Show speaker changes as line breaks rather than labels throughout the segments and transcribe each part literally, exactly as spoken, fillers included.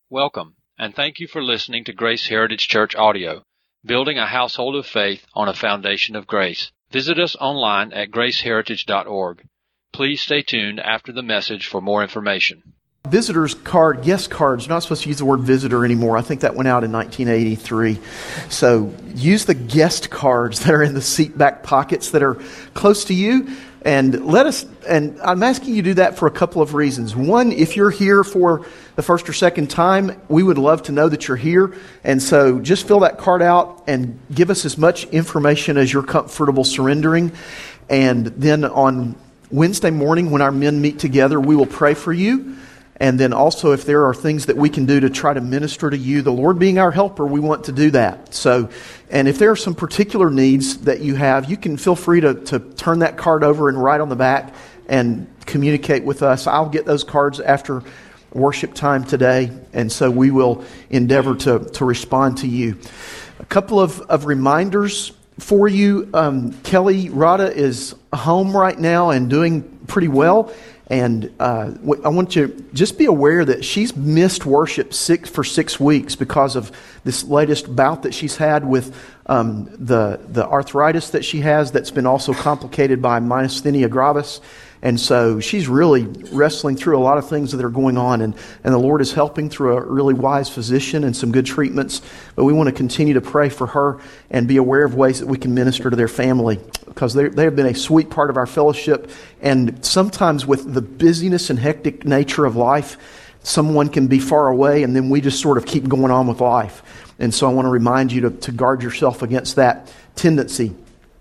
Welcome, and thank you for listening to Grace Heritage Church Audio, building a household of faith on a foundation of grace. Visit us online at grace heritage dot org. Please stay tuned after the message for more information.
Visitors card, guest cards, you're not supposed to use the word visitor anymore. I think that went out in nineteen eighty-three. So use the guest cards that are in the seat back pockets that are close to you. And let us, and I'm asking you to do that for a couple of reasons. One, if you're here for the first or second time, we would love to know that you're here. And so just fill that card out and give us as much information as you're comfortable surrendering. And then on Wednesday morning, when our men meet together, we will pray for you. And then also, if there are things that we can do to try to minister to you, the Lord being our helper, we want to do that. So, and if there are some particular needs that you have, you can feel free to, to turn that card over and write on the back and communicate with us. I'll get those cards after worship time today, and so we will endeavor to, to respond to you. A couple of, of reminders for you. Um, Kelly Rada is home right now and doing pretty well. And uh, I want you to just be aware that she's missed worship six for six weeks because of this latest bout that she's had with um, the the arthritis that she has that's been also complicated by myasthenia gravis. And so she's really wrestling through a lot of things that are going on. And, and the Lord is helping through a really wise physician and some good treatments. But we want to continue to pray for her and be aware of ways that we can minister to their family, because they they have been a sweet part of our fellowship. And sometimes with the busyness and hectic nature of life, someone can be far away and then we just sort of keep going on with life. And so I want to remind you to, to guard yourself against that tendency.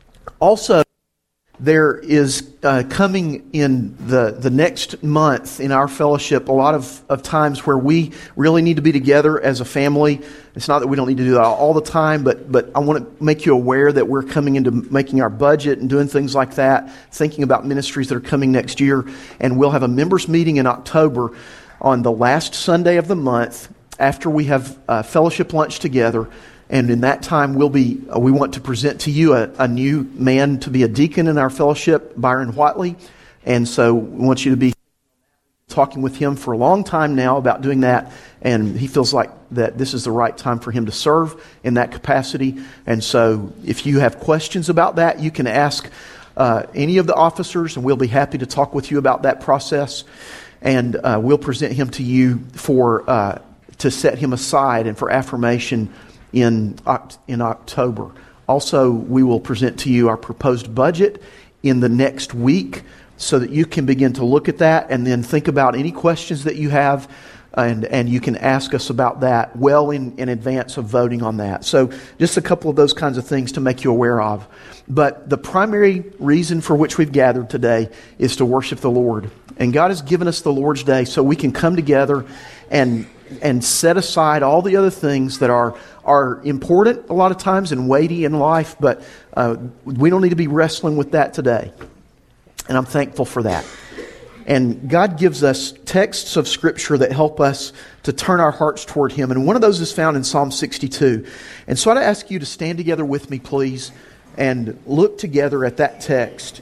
Also, there is uh, coming in the, the next month in our fellowship a lot of, of times where we really need to be together as a family. It's not that we don't need to do that all the time, but but I want to make you aware that we're coming into making our budget and doing things like that, thinking about ministries that are coming next year. And we'll have a members meeting in October on the last Sunday of the month after we have uh, fellowship lunch together. And in that time, we'll be, uh, we want to present to you a, a new man to be a deacon in our fellowship, Byron Whiteley. And so we want you to be talking with him for a long time now about doing that. And he feels like that this is the right time for him to serve in that capacity. And so if you have questions about that, you can ask uh, any of the officers, and we'll be happy to talk with you about that process. And uh, we'll present him to you for uh, to set him aside and for affirmation in in October. Also, we will present to you our proposed budget in the next week so that you can begin to look at that and then think about any questions that you have, and, and you can ask us about that well in, in advance of voting on that. So just a couple of those kinds of things to make you aware of. But the primary reason for which we've gathered today is to worship the Lord. And God has given us the Lord's Day so we can come together and and set aside all the other things that are are important a lot of times and weighty in life, but uh, we don't need to be wrestling with that today. And I'm thankful for that. And God gives us texts of Scripture that help us to turn our hearts toward Him. And one of those is found in Psalm sixty-two. And so I'd ask you to stand together with me, please, and look together at that text.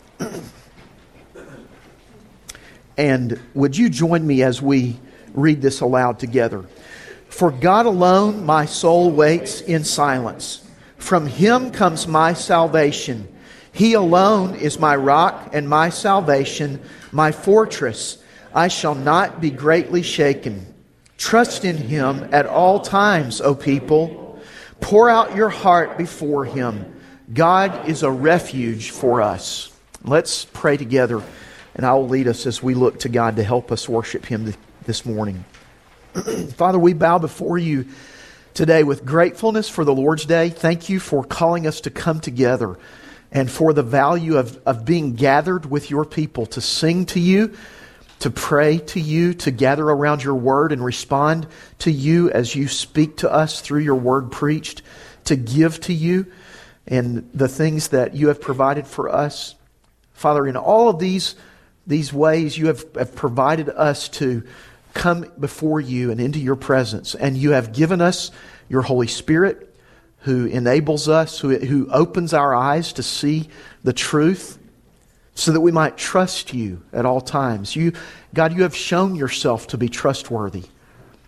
And would you join me as we read this aloud together? For God alone my soul waits in silence. From Him comes my salvation. He alone is my rock and my salvation, my fortress. I shall not be greatly shaken. Trust in Him at all times, O people. Pour out your heart before Him. God is a refuge for us. Let's pray together, and I will lead us as we look to God to help us worship Him this morning. Father, we bow before you today with gratefulness for the Lord's Day. Thank you for calling us to come together and for the value of, of being gathered with your people to sing to you, to pray to you, to gather around your word and respond to you as you speak to us through your word preached, to give to you and the things that you have provided for us. Father, in all of these, these ways, you have, have provided us to come before you and into your presence. And you have given us your Holy Spirit, who enables us, who, who opens our eyes to see the truth so that we might trust you at all times. You, God, you have shown yourself to be trustworthy.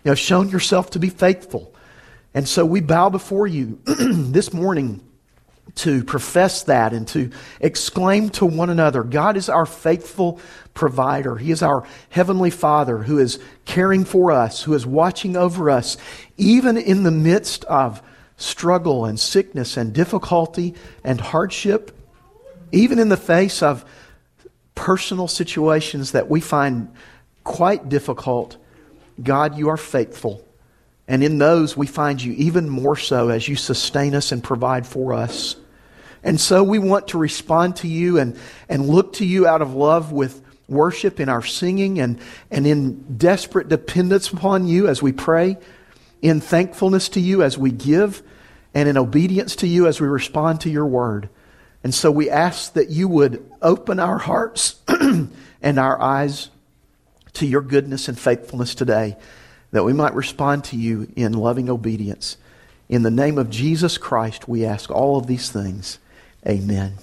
You have shown yourself to be faithful. And so we bow before you this morning to profess that and to exclaim to one another, God is our faithful provider. He is our heavenly Father who is caring for us, who is watching over us, even in the midst of struggle and sickness and difficulty and hardship, even in the face of personal situations that we find quite difficult. God, you are faithful. And in those we find you even more so as you sustain us and provide for us. And so we want to respond to you and, and look to you out of love with worship in our singing and, and in desperate dependence upon you as we pray, in thankfulness to you as we give, and in obedience to you as we respond to your word. And so we ask that you would open our hearts and our eyes to your goodness and faithfulness today, that we might respond to you in loving obedience. In the name of Jesus Christ, we ask all of these things. Amen.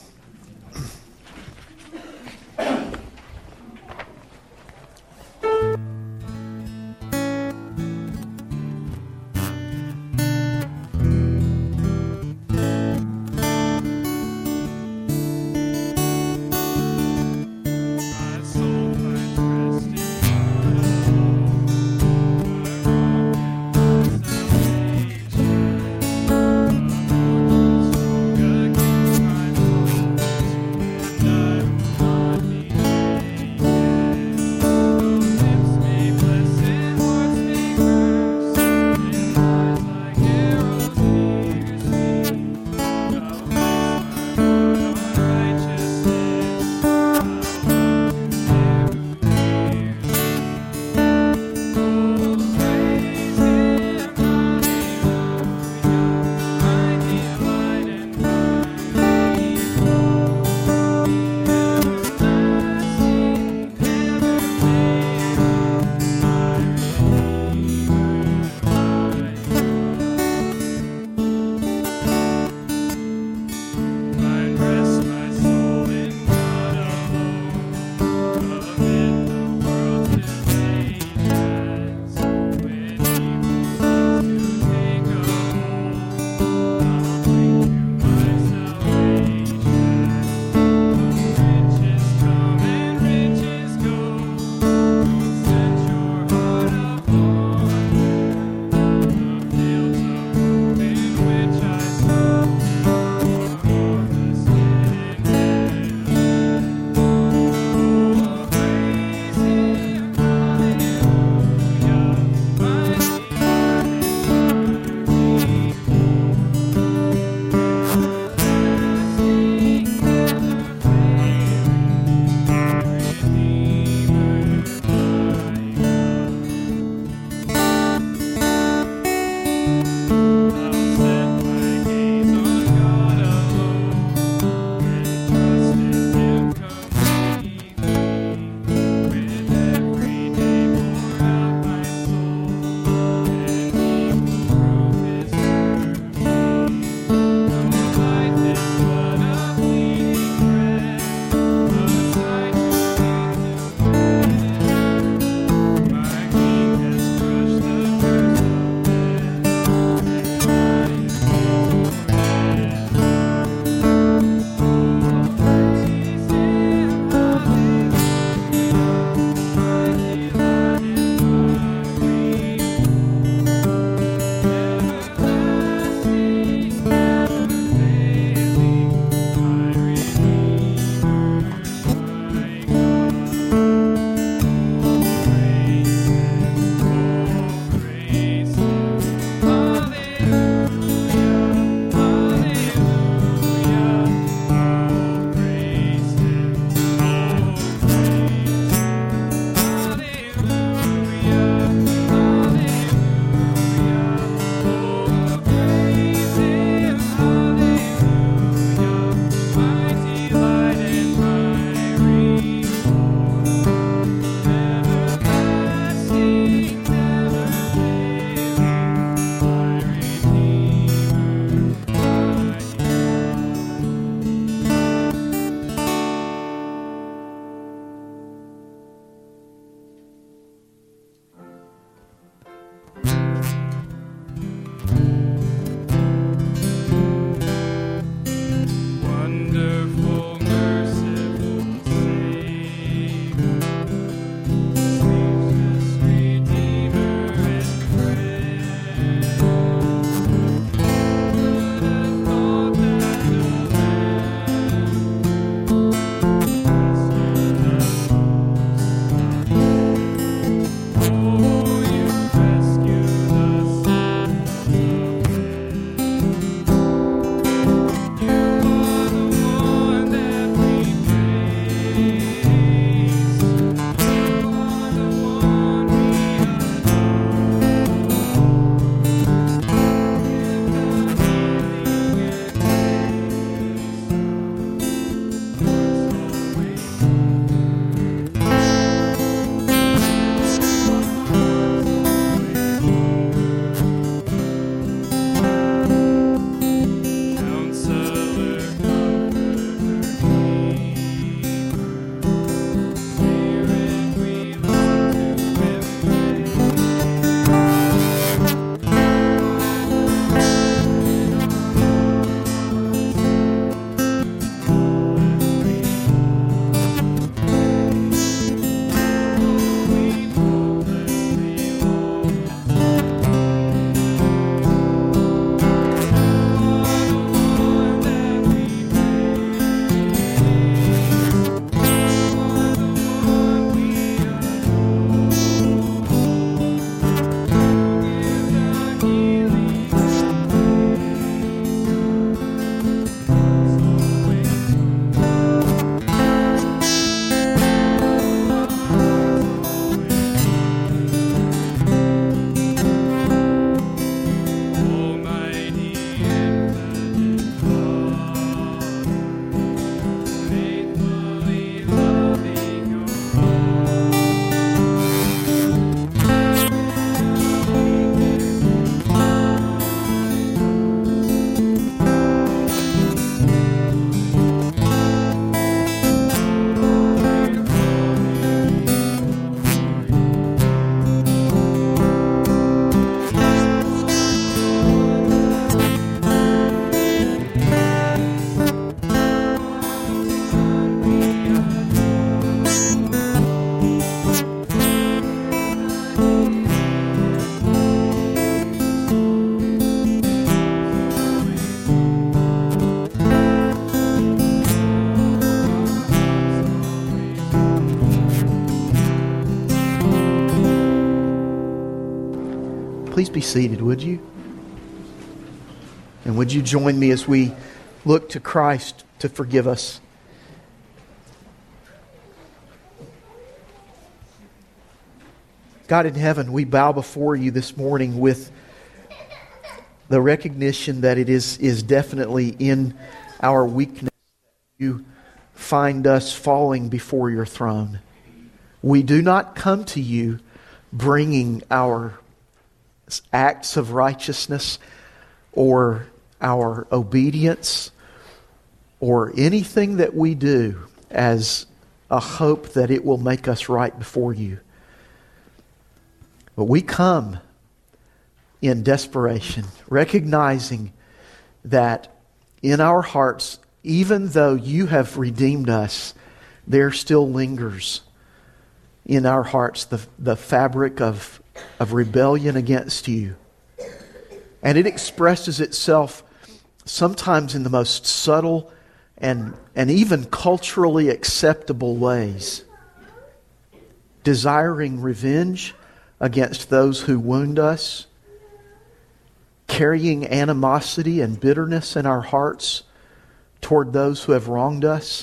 Please be seated, would you? And would you join me as we look to Christ to forgive us? God in heaven, we bow before you this morning with the recognition that it is, is definitely in our weakness that you find us falling before your throne. We do not come to you bringing our acts of righteousness or our obedience or anything that we do as a hope that it will make us right before you. But we come in desperation, recognizing that in our hearts, even though you have redeemed us, there still lingers in our hearts the, the fabric of, of rebellion against you. And it expresses itself sometimes in the most subtle and, and even culturally acceptable ways. Desiring revenge against those who wound us, carrying animosity and bitterness in our hearts toward those who have wronged us,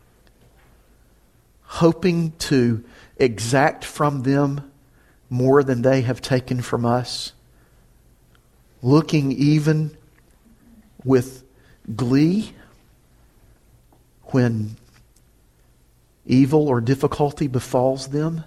hoping to exact from them more than they have taken from us, looking even with glee when evil or difficulty befalls them.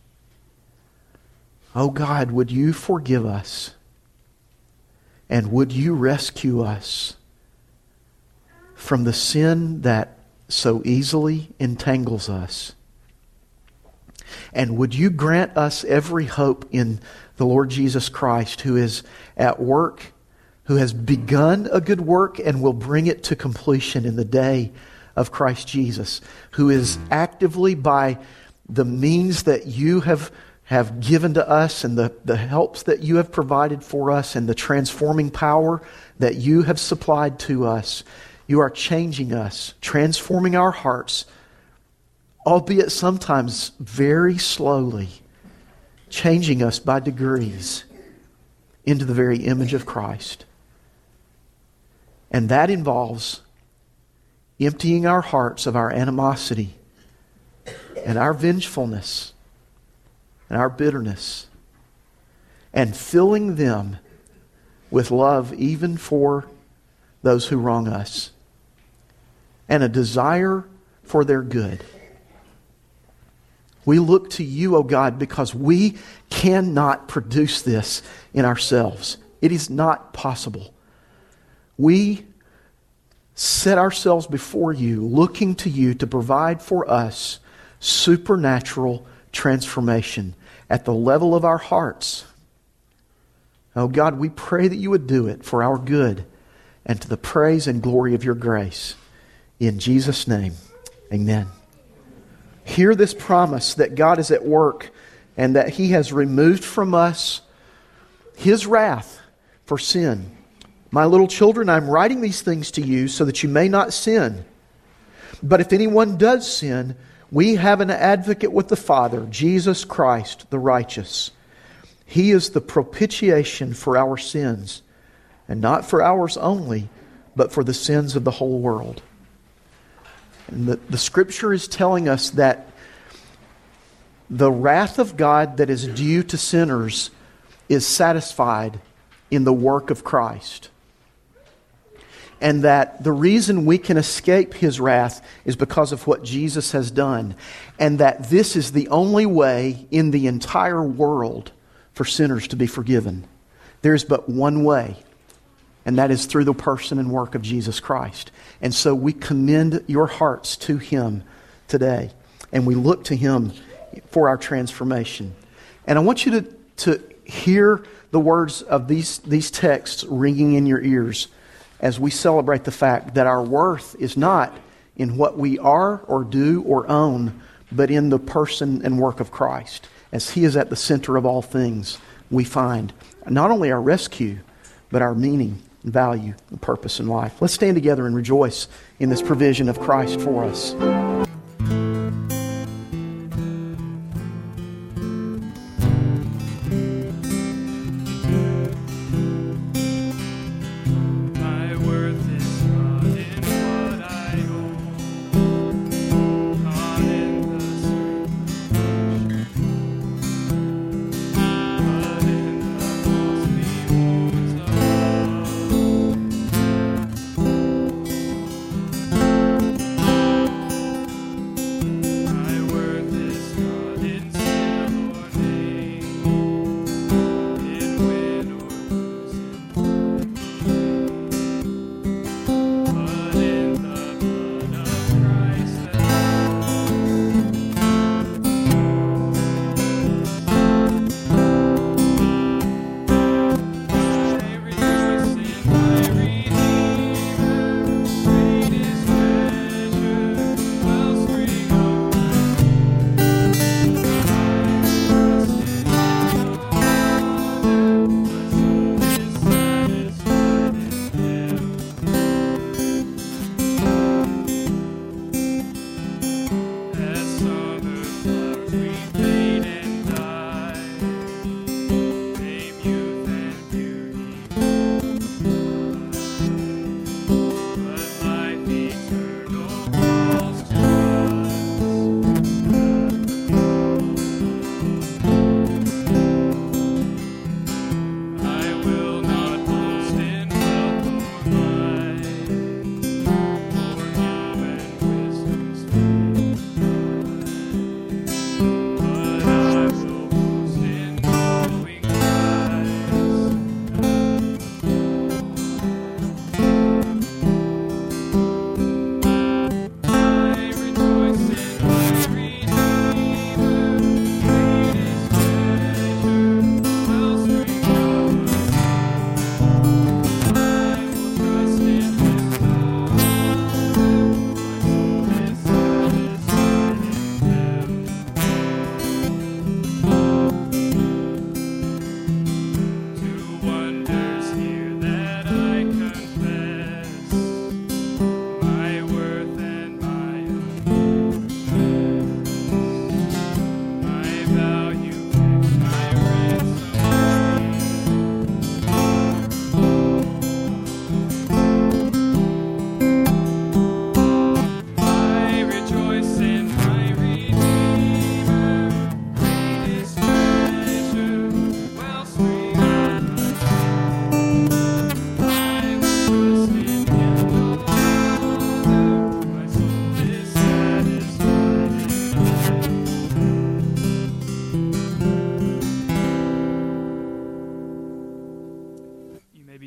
Oh God, would you forgive us? And would you rescue us from the sin that so easily entangles us? And would you grant us every hope in the Lord Jesus Christ, who is at work, who has begun a good work and will bring it to completion in the day of Christ Jesus, who is actively, by the means that you have have given to us and the, the helps that you have provided for us and the transforming power that you have supplied to us, you are changing us, transforming our hearts, albeit sometimes very slowly, changing us by degrees into the very image of Christ. And that involves emptying our hearts of our animosity and our vengefulness and our bitterness, and filling them with love even for those who wrong us, and a desire for their good. We look to you, O God, because we cannot produce this in ourselves. It is not possible. We set ourselves before you, looking to you to provide for us supernatural transformation at the level of our hearts. Oh God, we pray that you would do it for our good and to the praise and glory of your grace. In Jesus' name, amen. Hear this promise that God is at work and that He has removed from us His wrath for sin. My little children, I'm writing these things to you so that you may not sin. But if anyone does sin, we have an advocate with the Father, Jesus Christ, the righteous. He is the propitiation for our sins, and not for ours only, but for the sins of the whole world. And the, the Scripture is telling us that the wrath of God that is due to sinners is satisfied in the work of Christ. And that the reason we can escape His wrath is because of what Jesus has done. And that this is the only way in the entire world for sinners to be forgiven. There is but one way, and that is through the person and work of Jesus Christ. And so we commend your hearts to Him today. And we look to Him for our transformation. And I want you to, to hear the words of these, these texts ringing in your ears as we celebrate the fact that our worth is not in what we are or do or own, but in the person and work of Christ. As He is at the center of all things, we find not only our rescue, but our meaning, value, and purpose in life. Let's stand together and rejoice in this provision of Christ for us.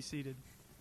be seated.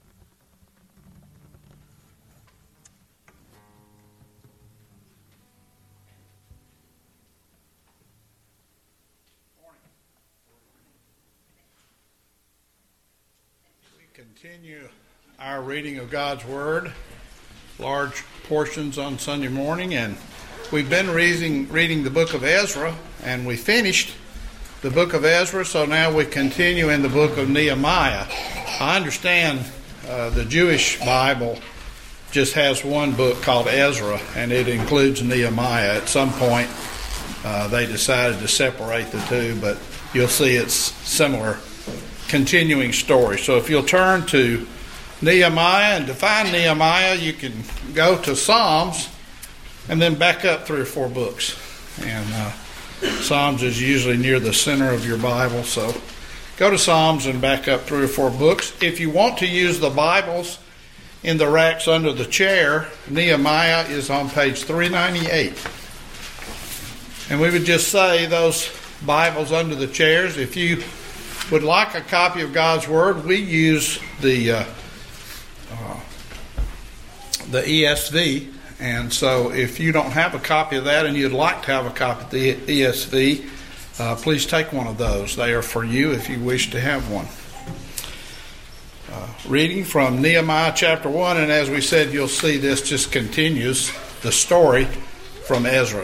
We continue our reading of God's Word, large portions on Sunday morning, and we've been reading, reading the book of Ezra, and we finished the book of Ezra, so now we continue in the book of Nehemiah. I understand uh, the Jewish Bible just has one book called Ezra, and it includes Nehemiah. At some point, uh, they decided to separate the two, but you'll see it's similar, continuing story. So if you'll turn to Nehemiah, and to find Nehemiah, you can go to Psalms and then back up three or four books. And uh, Psalms is usually near the center of your Bible, so go to Psalms and back up three or four books. If you want to use the Bibles in the racks under the chair, Nehemiah is on page three ninety-eight. And we would just say those Bibles under the chairs, if you would like a copy of God's Word, we use the uh, uh, the E S V. And so if you don't have a copy of that and you'd like to have a copy of the E S V, uh, please take one of those. They are for you if you wish to have one. Uh, reading from Nehemiah chapter one, and as we said, you'll see this just continues the story from Ezra.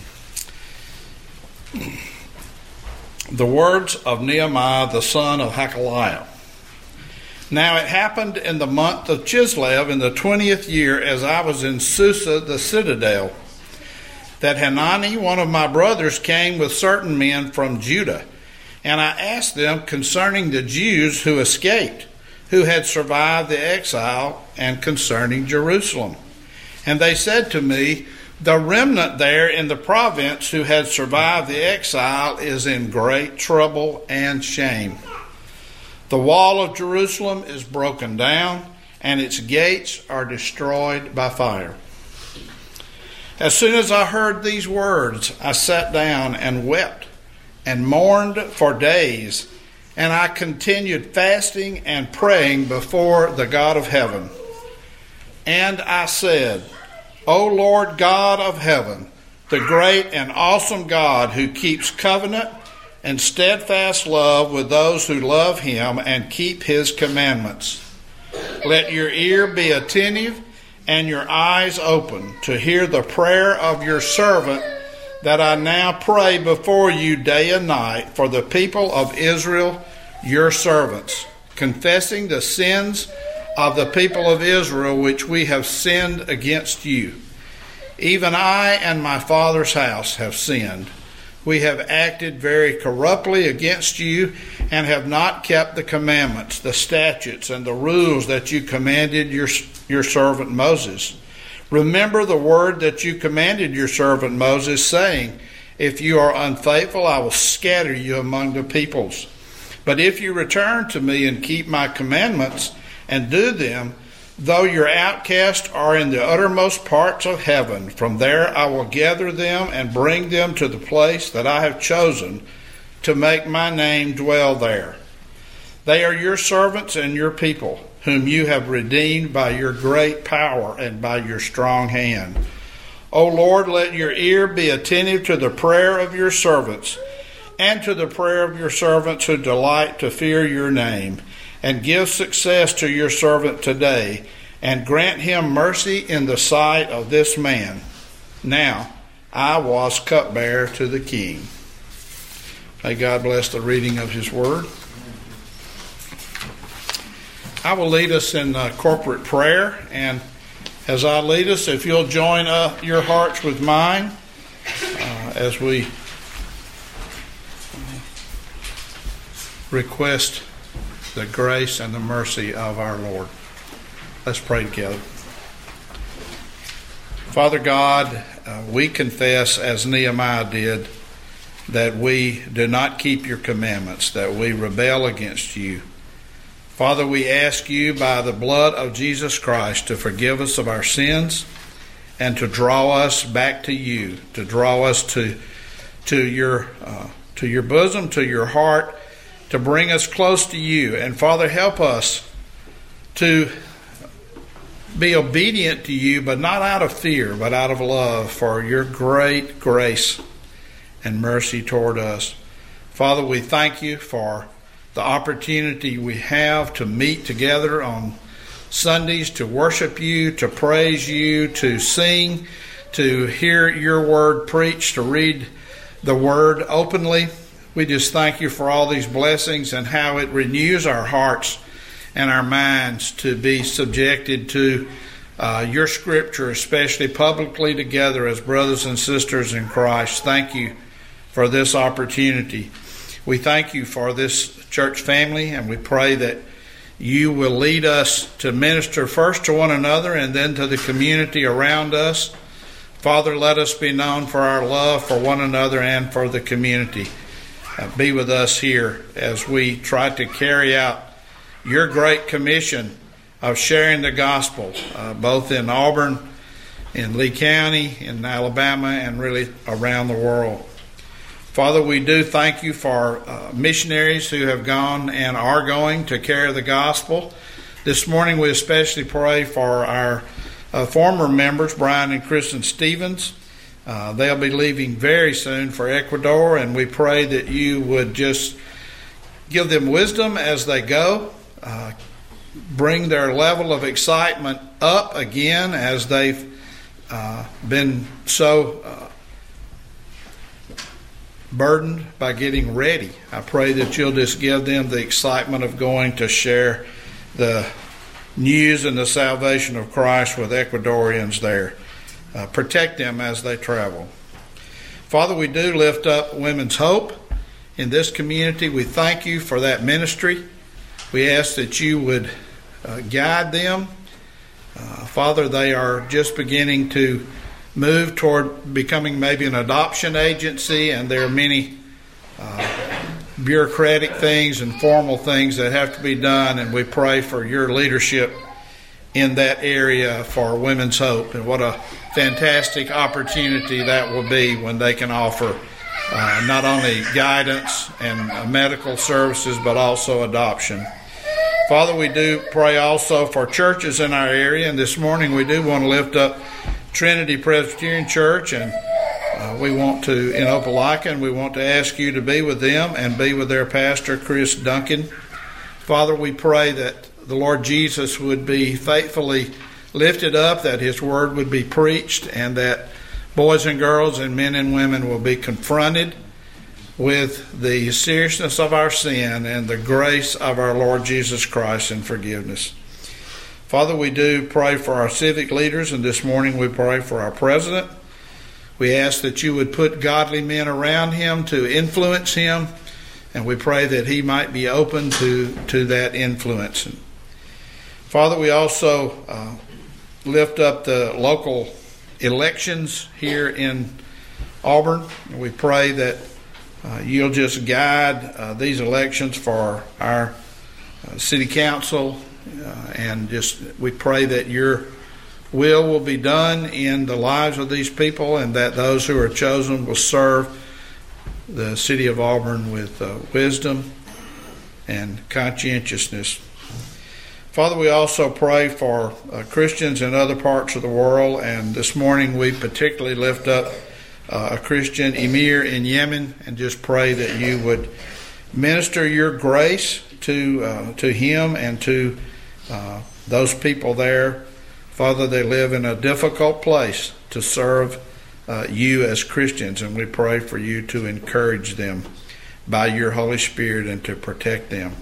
The words of Nehemiah, the son of Hakaliah. Now it happened in the month of Chislev in the twentieth year, as I was in Susa the citadel, that Hanani, one of my brothers, came with certain men from Judah. And I asked them concerning the Jews who escaped, who had survived the exile, and concerning Jerusalem. And they said to me, the remnant there in the province who had survived the exile is in great trouble and shame. The wall of Jerusalem is broken down, and its gates are destroyed by fire. As soon as I heard these words, I sat down and wept and mourned for days, and I continued fasting and praying before the God of heaven. And I said, O Lord God of heaven, the great and awesome God who keeps covenant and steadfast love with those who love him and keep his commandments. Let your ear be attentive and your eyes open to hear the prayer of your servant that I now pray before you day and night for the people of Israel, your servants, confessing the sins of the people of Israel which we have sinned against you. Even I and my father's house have sinned. We have acted very corruptly against you and have not kept the commandments, the statutes, and the rules that you commanded your, your servant Moses. Remember the word that you commanded your servant Moses, saying, if you are unfaithful, I will scatter you among the peoples. But if you return to me and keep my commandments and do them, though your outcasts are in the uttermost parts of heaven, from there I will gather them and bring them to the place that I have chosen to make my name dwell there. They are your servants and your people, whom you have redeemed by your great power and by your strong hand. O Lord, let your ear be attentive to the prayer of your servants and to the prayer of your servants who delight to fear your name. And give success to your servant today, and grant him mercy in the sight of this man. Now I was cupbearer to the king. May God bless the reading of his word. I will lead us in uh, corporate prayer, and as I lead us, if you'll join uh, your hearts with mine uh, as we request the grace and the mercy of our Lord. Let's pray together. Father God, uh, we confess, as Nehemiah did, that we do not keep your commandments, that we rebel against you. Father, we ask you by the blood of Jesus Christ to forgive us of our sins and to draw us back to you, to draw us to to your uh, to your bosom, to your heart, to bring us close to you. And Father, help us to be obedient to you, but not out of fear, but out of love for your great grace and mercy toward us. Father, we thank you for the opportunity we have to meet together on Sundays, to worship you, to praise you, to sing, to hear your word preached, to read the word openly. We just thank you for all these blessings and how it renews our hearts and our minds to be subjected to uh, your scripture, especially publicly together as brothers and sisters in Christ. Thank you for this opportunity. We thank you for this church family, and we pray that you will lead us to minister first to one another and then to the community around us. Father, let us be known for our love for one another and for the community. Uh, be with us here as we try to carry out your great commission of sharing the gospel, uh, both in Auburn, in Lee County, in Alabama, and really around the world. Father, we do thank you for uh, missionaries who have gone and are going to carry the gospel. This morning we especially pray for our uh, former members, Brian and Kristen Stevens. Uh, they'll be leaving very soon for Ecuador, and we pray that you would just give them wisdom as they go. Uh, bring their level of excitement up again as they've uh, been so uh, burdened by getting ready. I pray that you'll just give them the excitement of going to share the news and the salvation of Christ with Ecuadorians there. Uh, protect them as they travel. Father, we do lift up Women's Hope in this community. We thank you for that ministry. We ask that you would uh, guide them. Uh, Father, they are just beginning to move toward becoming maybe an adoption agency, and there are many uh, bureaucratic things and formal things that have to be done, and we pray for your leadership in that area for Women's Hope. And what a fantastic opportunity that will be when they can offer uh, not only guidance and uh, medical services, but also adoption. Father, we do pray also for churches in our area, and this morning we do want to lift up Trinity Presbyterian Church, and uh, we want to, in Opelika, and we want to ask you to be with them and be with their pastor, Chris Duncan. Father, we pray that the Lord Jesus would be faithfully lifted up, that his word would be preached, and that boys and girls and men and women will be confronted with the seriousness of our sin and the grace of our Lord Jesus Christ and forgiveness. Father, we do pray for our civic leaders, and this morning we pray for our president. We ask that you would put godly men around him to influence him, and we pray that he might be open to, to that influence. Father, we also uh, lift up the local elections here in Auburn. We pray that uh, you'll just guide uh, these elections for our uh, city council, uh, and just we pray that your will will be done in the lives of these people, and that those who are chosen will serve the city of Auburn with uh, wisdom and conscientiousness. Father, we also pray for uh, Christians in other parts of the world, and this morning we particularly lift up uh, a Christian, Emir, in Yemen, and just pray that you would minister your grace to uh, to him and to uh, those people there. Father, they live in a difficult place to serve uh, you as Christians, and we pray for you to encourage them by your Holy Spirit and to protect them.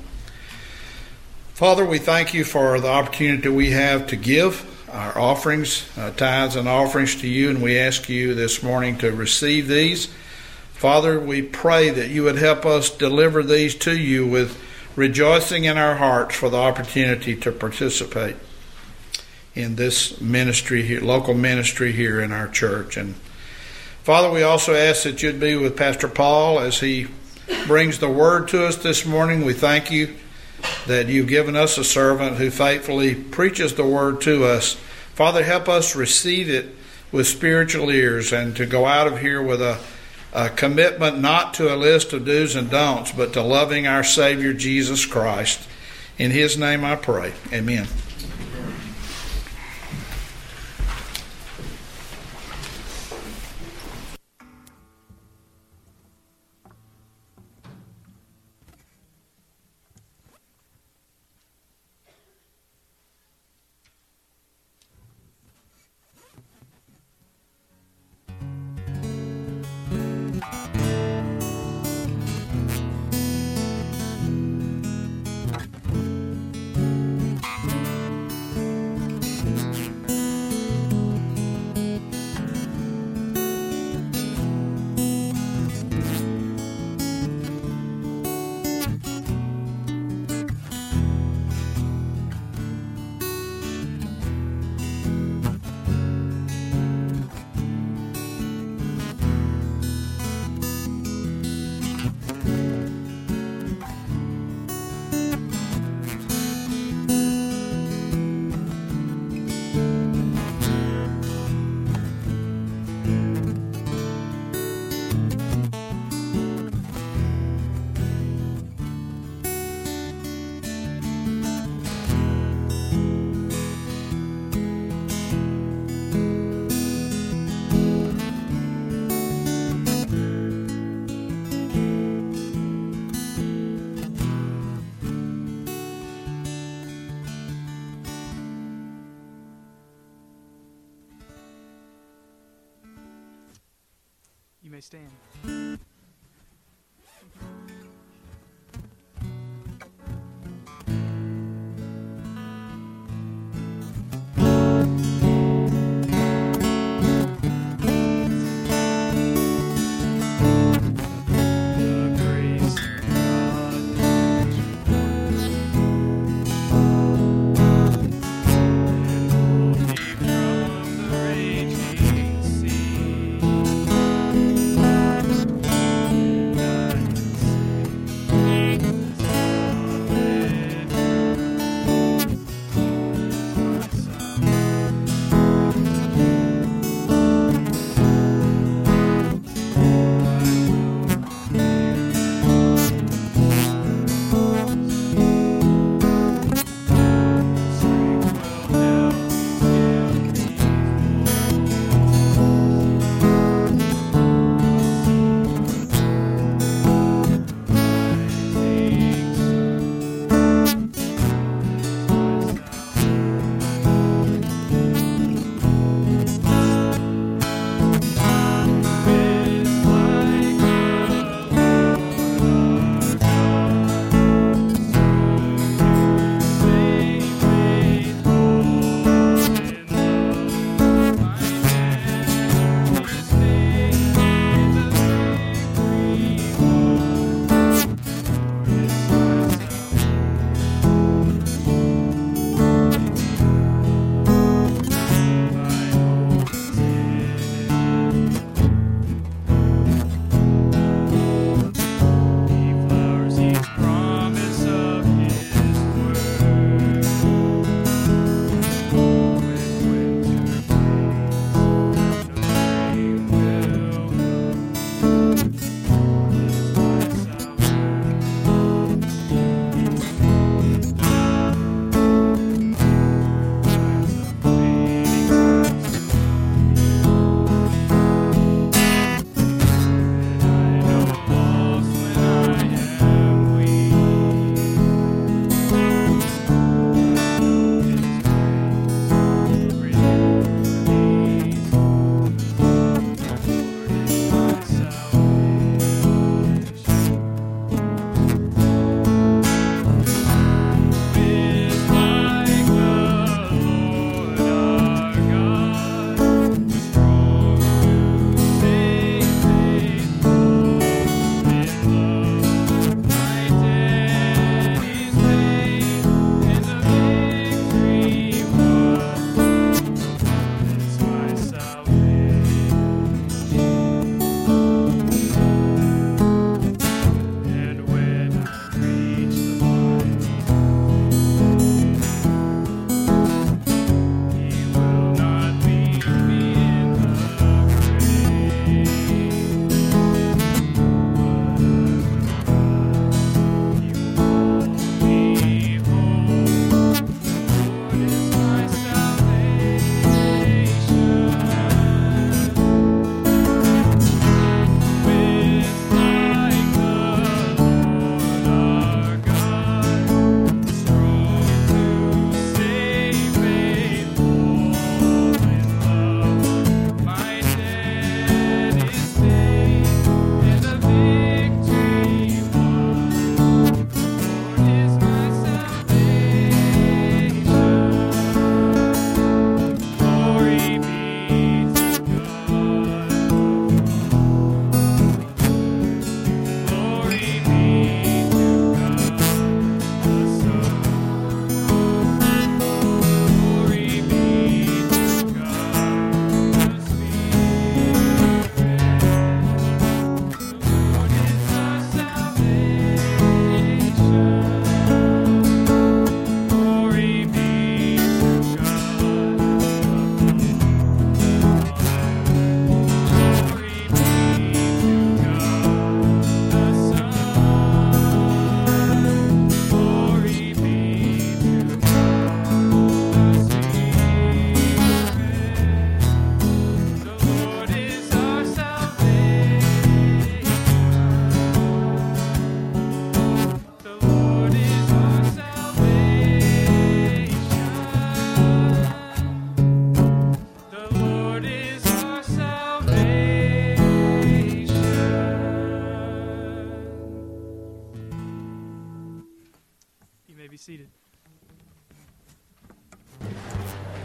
Father, we thank you for the opportunity we have to give our offerings, uh, tithes and offerings to you, and we ask you this morning to receive these. Father, we pray that you would help us deliver these to you with rejoicing in our hearts for the opportunity to participate in this ministry here, local ministry here in our church. And Father, we also ask that you'd be with Pastor Paul as he brings the word to us this morning. We thank you that you've given us a servant who faithfully preaches the word to us. Father, help us receive it with spiritual ears and to go out of here with a, a commitment not to a list of do's and don'ts, but to loving our Savior Jesus Christ. In his name I pray. Amen.
You may stand.
From the raging sea.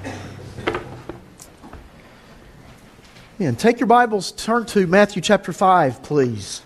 And take your Bibles, turn to Matthew chapter five, please.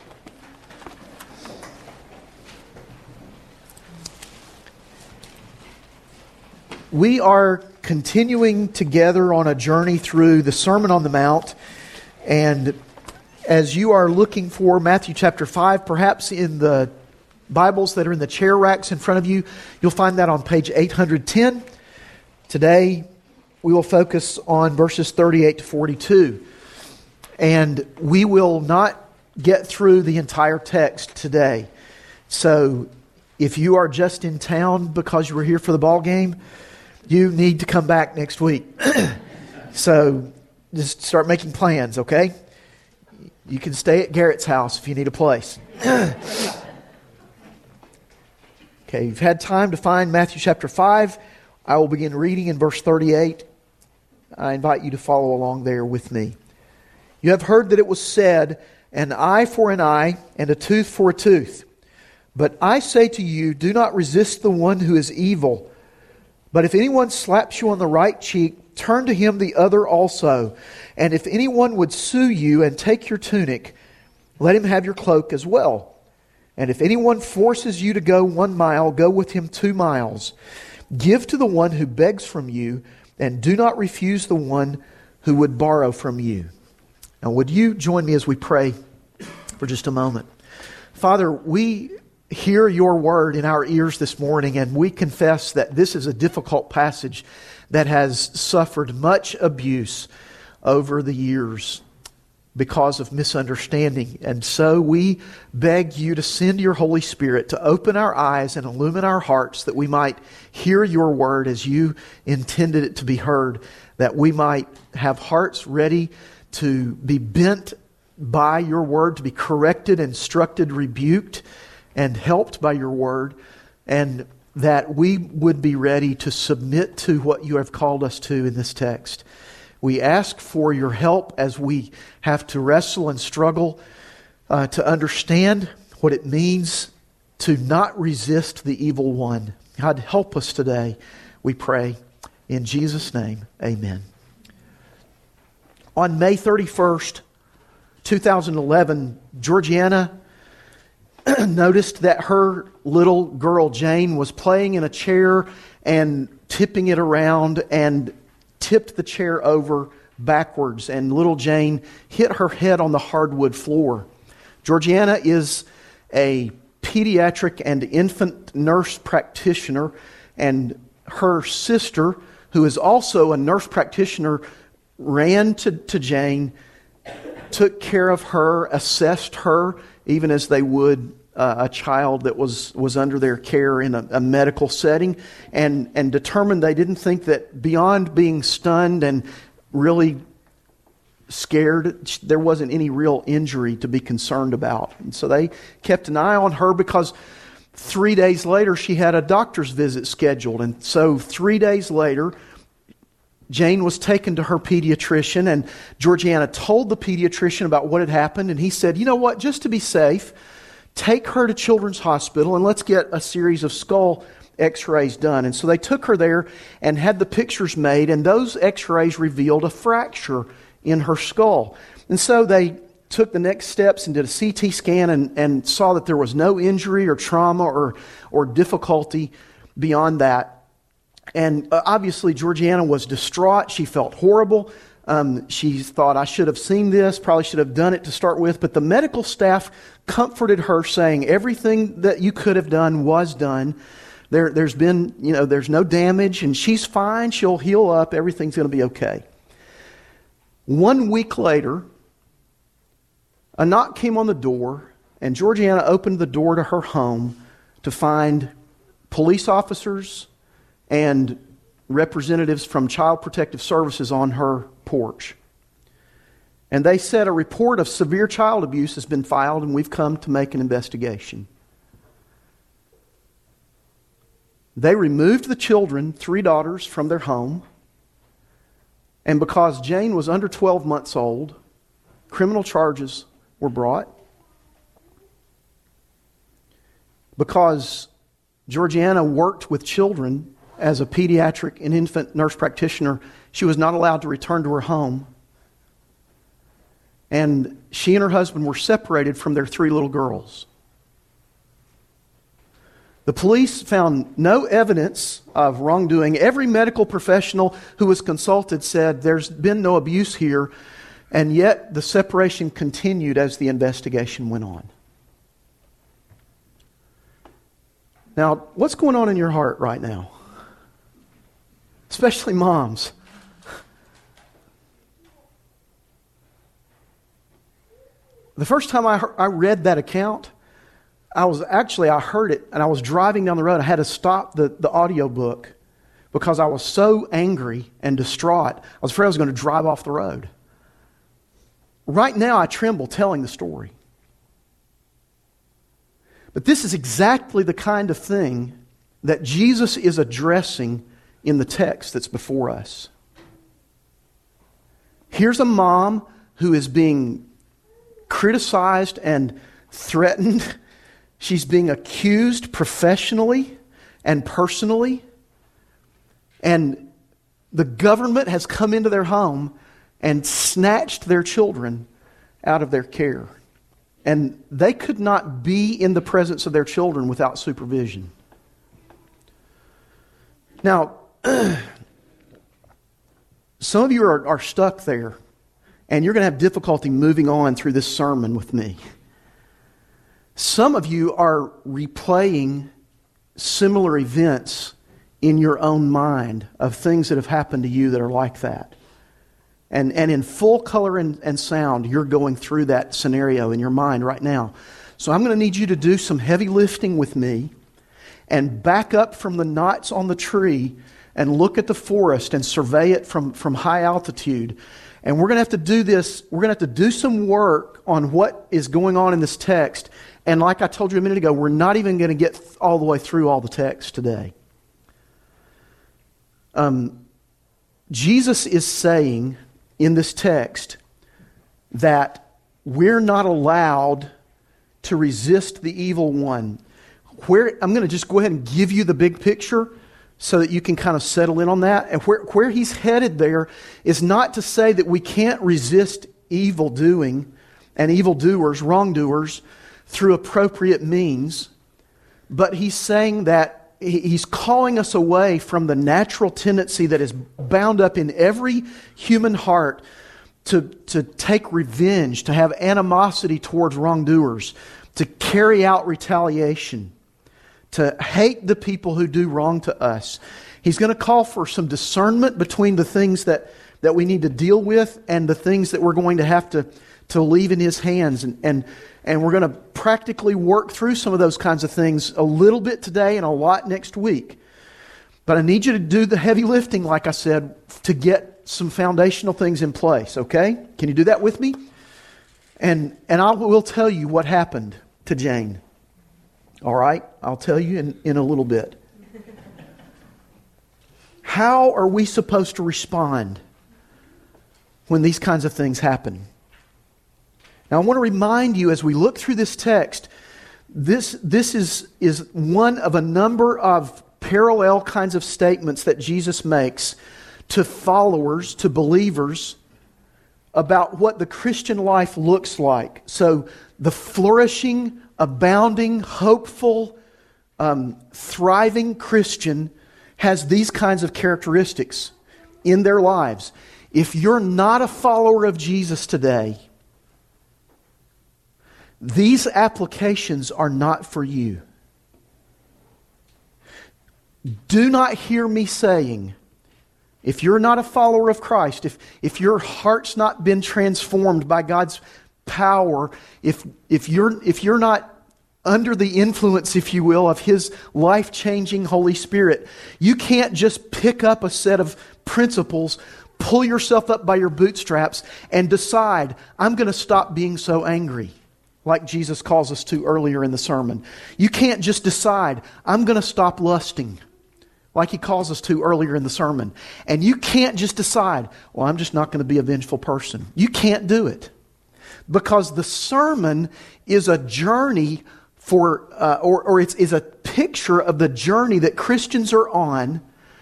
We are continuing together on a journey through the Sermon on the Mount. And as you are looking for Matthew chapter five, perhaps in the Bibles that are in the chair racks in front of you, you'll find that on page eight hundred ten. Today, we will focus on verses thirty-eight to forty-two. And we will not get through the entire text today. So, if you are just in town because you were here for the ball game, you need to come back next week. So, just start making plans, okay? You can stay at Garrett's house if you need a place. Okay, you've had time to find Matthew chapter five. I will begin reading in verse thirty-eight. I invite you to follow along there with me. You have heard that it was said, an eye for an eye and a tooth for a tooth. But I say to you, do not resist the one who is evil. But if anyone slaps you on the right cheek, turn to him the other also. And if anyone would sue you and take your tunic, let him have your cloak as well. And if anyone forces you to go one mile, go with him two miles. Give to the one who begs from you, and do not refuse the one who would borrow from you. Now, would you join me as we pray for just a moment? Father, we hear your word in our ears this morning, and we confess that this is a difficult passage that has suffered much abuse over the years because of misunderstanding. And so we beg you to send your Holy Spirit to open our eyes and illumine our hearts that we might hear your word as you intended it to be heard, that we might have hearts ready to be bent by your word, to be corrected, instructed, rebuked, and helped by your word, and that we would be ready to submit to what you have called us to in this text. We ask for your help as we have to wrestle and struggle uh, to understand what it means to not resist the evil one. God, help us today, we pray. In Jesus' name, amen. On May thirty-first, two thousand eleven, Georgiana noticed that her little girl Jane was playing in a chair and tipping it around and tipped the chair over backwards, and little Jane hit her head on the hardwood floor. Georgiana is a pediatric and infant nurse practitioner, and her sister, who is also a nurse practitioner, ran to, to Jane, took care of her, assessed her, even as they would uh, a child that was, was under their care in a, a medical setting, and, and determined they didn't think that beyond being stunned and really scared, there wasn't any real injury to be concerned about. And so they kept an eye on her because three days later she had a doctor's visit scheduled. And so three days later, Jane was taken to her pediatrician, and Georgiana told the pediatrician about what had happened, and he said, you know what, just to be safe, take her to Children's Hospital and let's get a series of skull x-rays done. And so they took her there and had the pictures made, and those x-rays revealed a fracture in her skull. And so they took the next steps and did a C T scan and, and saw that there was no injury or trauma or, or difficulty beyond that. And uh, obviously Georgiana was distraught. She felt horrible. Um, she thought, I should have seen this, probably should have done it to start with. But the medical staff comforted her, saying everything that you could have done was done. There, there's been, you know, there's no damage, and she's fine. She'll heal up. Everything's going to be okay. One week later, a knock came on the door, and Georgiana opened the door to her home to find police officers and representatives from Child Protective Services on her porch. And they said a report of severe child abuse has been filed, and we've come to make an investigation. They removed the children, three daughters, from their home. And because Jane was under twelve months old, criminal charges were brought. Because Georgiana worked with children as a pediatric and infant nurse practitioner, she was not allowed to return to her home. And she and her husband were separated from their three little girls. The police found no evidence of wrongdoing. Every medical professional who was consulted said there's been no abuse here, and yet the separation continued as the investigation went on. Now, what's going on in your heart right now? Especially moms. The first time I, heard, I read that account, I was actually, I heard it, and I was driving down the road. I had to stop the, the audio book because I was so angry and distraught. I was afraid I was going to drive off the road. Right now, I tremble telling the story. But this is exactly the kind of thing that Jesus is addressing in the text that's before us. Here's a mom who is being criticized and threatened. She's being accused professionally and personally. And the government has come into their home and snatched their children out of their care. And they could not be in the presence of their children without supervision. Now, some of you are, are stuck there, and you're going to have difficulty moving on through this sermon with me. Some of you are replaying similar events in your own mind of things that have happened to you that are like that. And, and in full color and, and sound, you're going through that scenario in your mind right now. So I'm going to need you to do some heavy lifting with me and back up from the knots on the tree and look at the forest and survey it from, from high altitude. And we're going to have to do this, we're going to have to do some work on what is going on in this text. And like I told you a minute ago, we're not even going to get all the way through all the text today. Um, Jesus is saying in this text that we're not allowed to resist the evil one. Where I'm going to just go ahead and give you the big picture so that you can kind of settle in on that. And where, where he's headed there is not to say that we can't resist evil doing and evildoers, wrongdoers, through appropriate means, but he's saying that he's calling us away from the natural tendency that is bound up in every human heart to, to take revenge, to have animosity towards wrongdoers, to carry out retaliation, to hate the people who do wrong to us. He's going to call for some discernment between the things that, that we need to deal with and the things that we're going to have to, to leave in His hands. And, and, and we're going to practically work through some of those kinds of things a little bit today and a lot next week. But I need you to do the heavy lifting, like I said, to get some foundational things in place, okay? Can you do that with me? And, and I will tell you what happened to Jane. All right? I'll tell you in, in a little bit. How are we supposed to respond when these kinds of things happen? Now, I want to remind you as we look through this text, this, this is, is one of a number of parallel kinds of statements that Jesus makes to followers, to believers, about what the Christian life looks like. So, the flourishing, abounding, hopeful, um, thriving Christian has these kinds of characteristics in their lives. If you're not a follower of Jesus today, these applications are not for you. Do not hear me saying, if you're not a follower of Christ, if, if your heart's not been transformed by God's power, if, if, you're, if you're not under the influence, if you will, of His life-changing Holy Spirit, you can't just pick up a set of principles, pull yourself up by your bootstraps, and decide, I'm going to stop being so angry, like Jesus calls us to earlier in the sermon. You can't just decide, I'm going to stop lusting, like He calls us to earlier in the sermon. And you can't just decide, well, I'm just not going to be a vengeful person. You can't do it. Because the sermon is a journey for, uh, or, or it's is a picture of the journey that Christians are on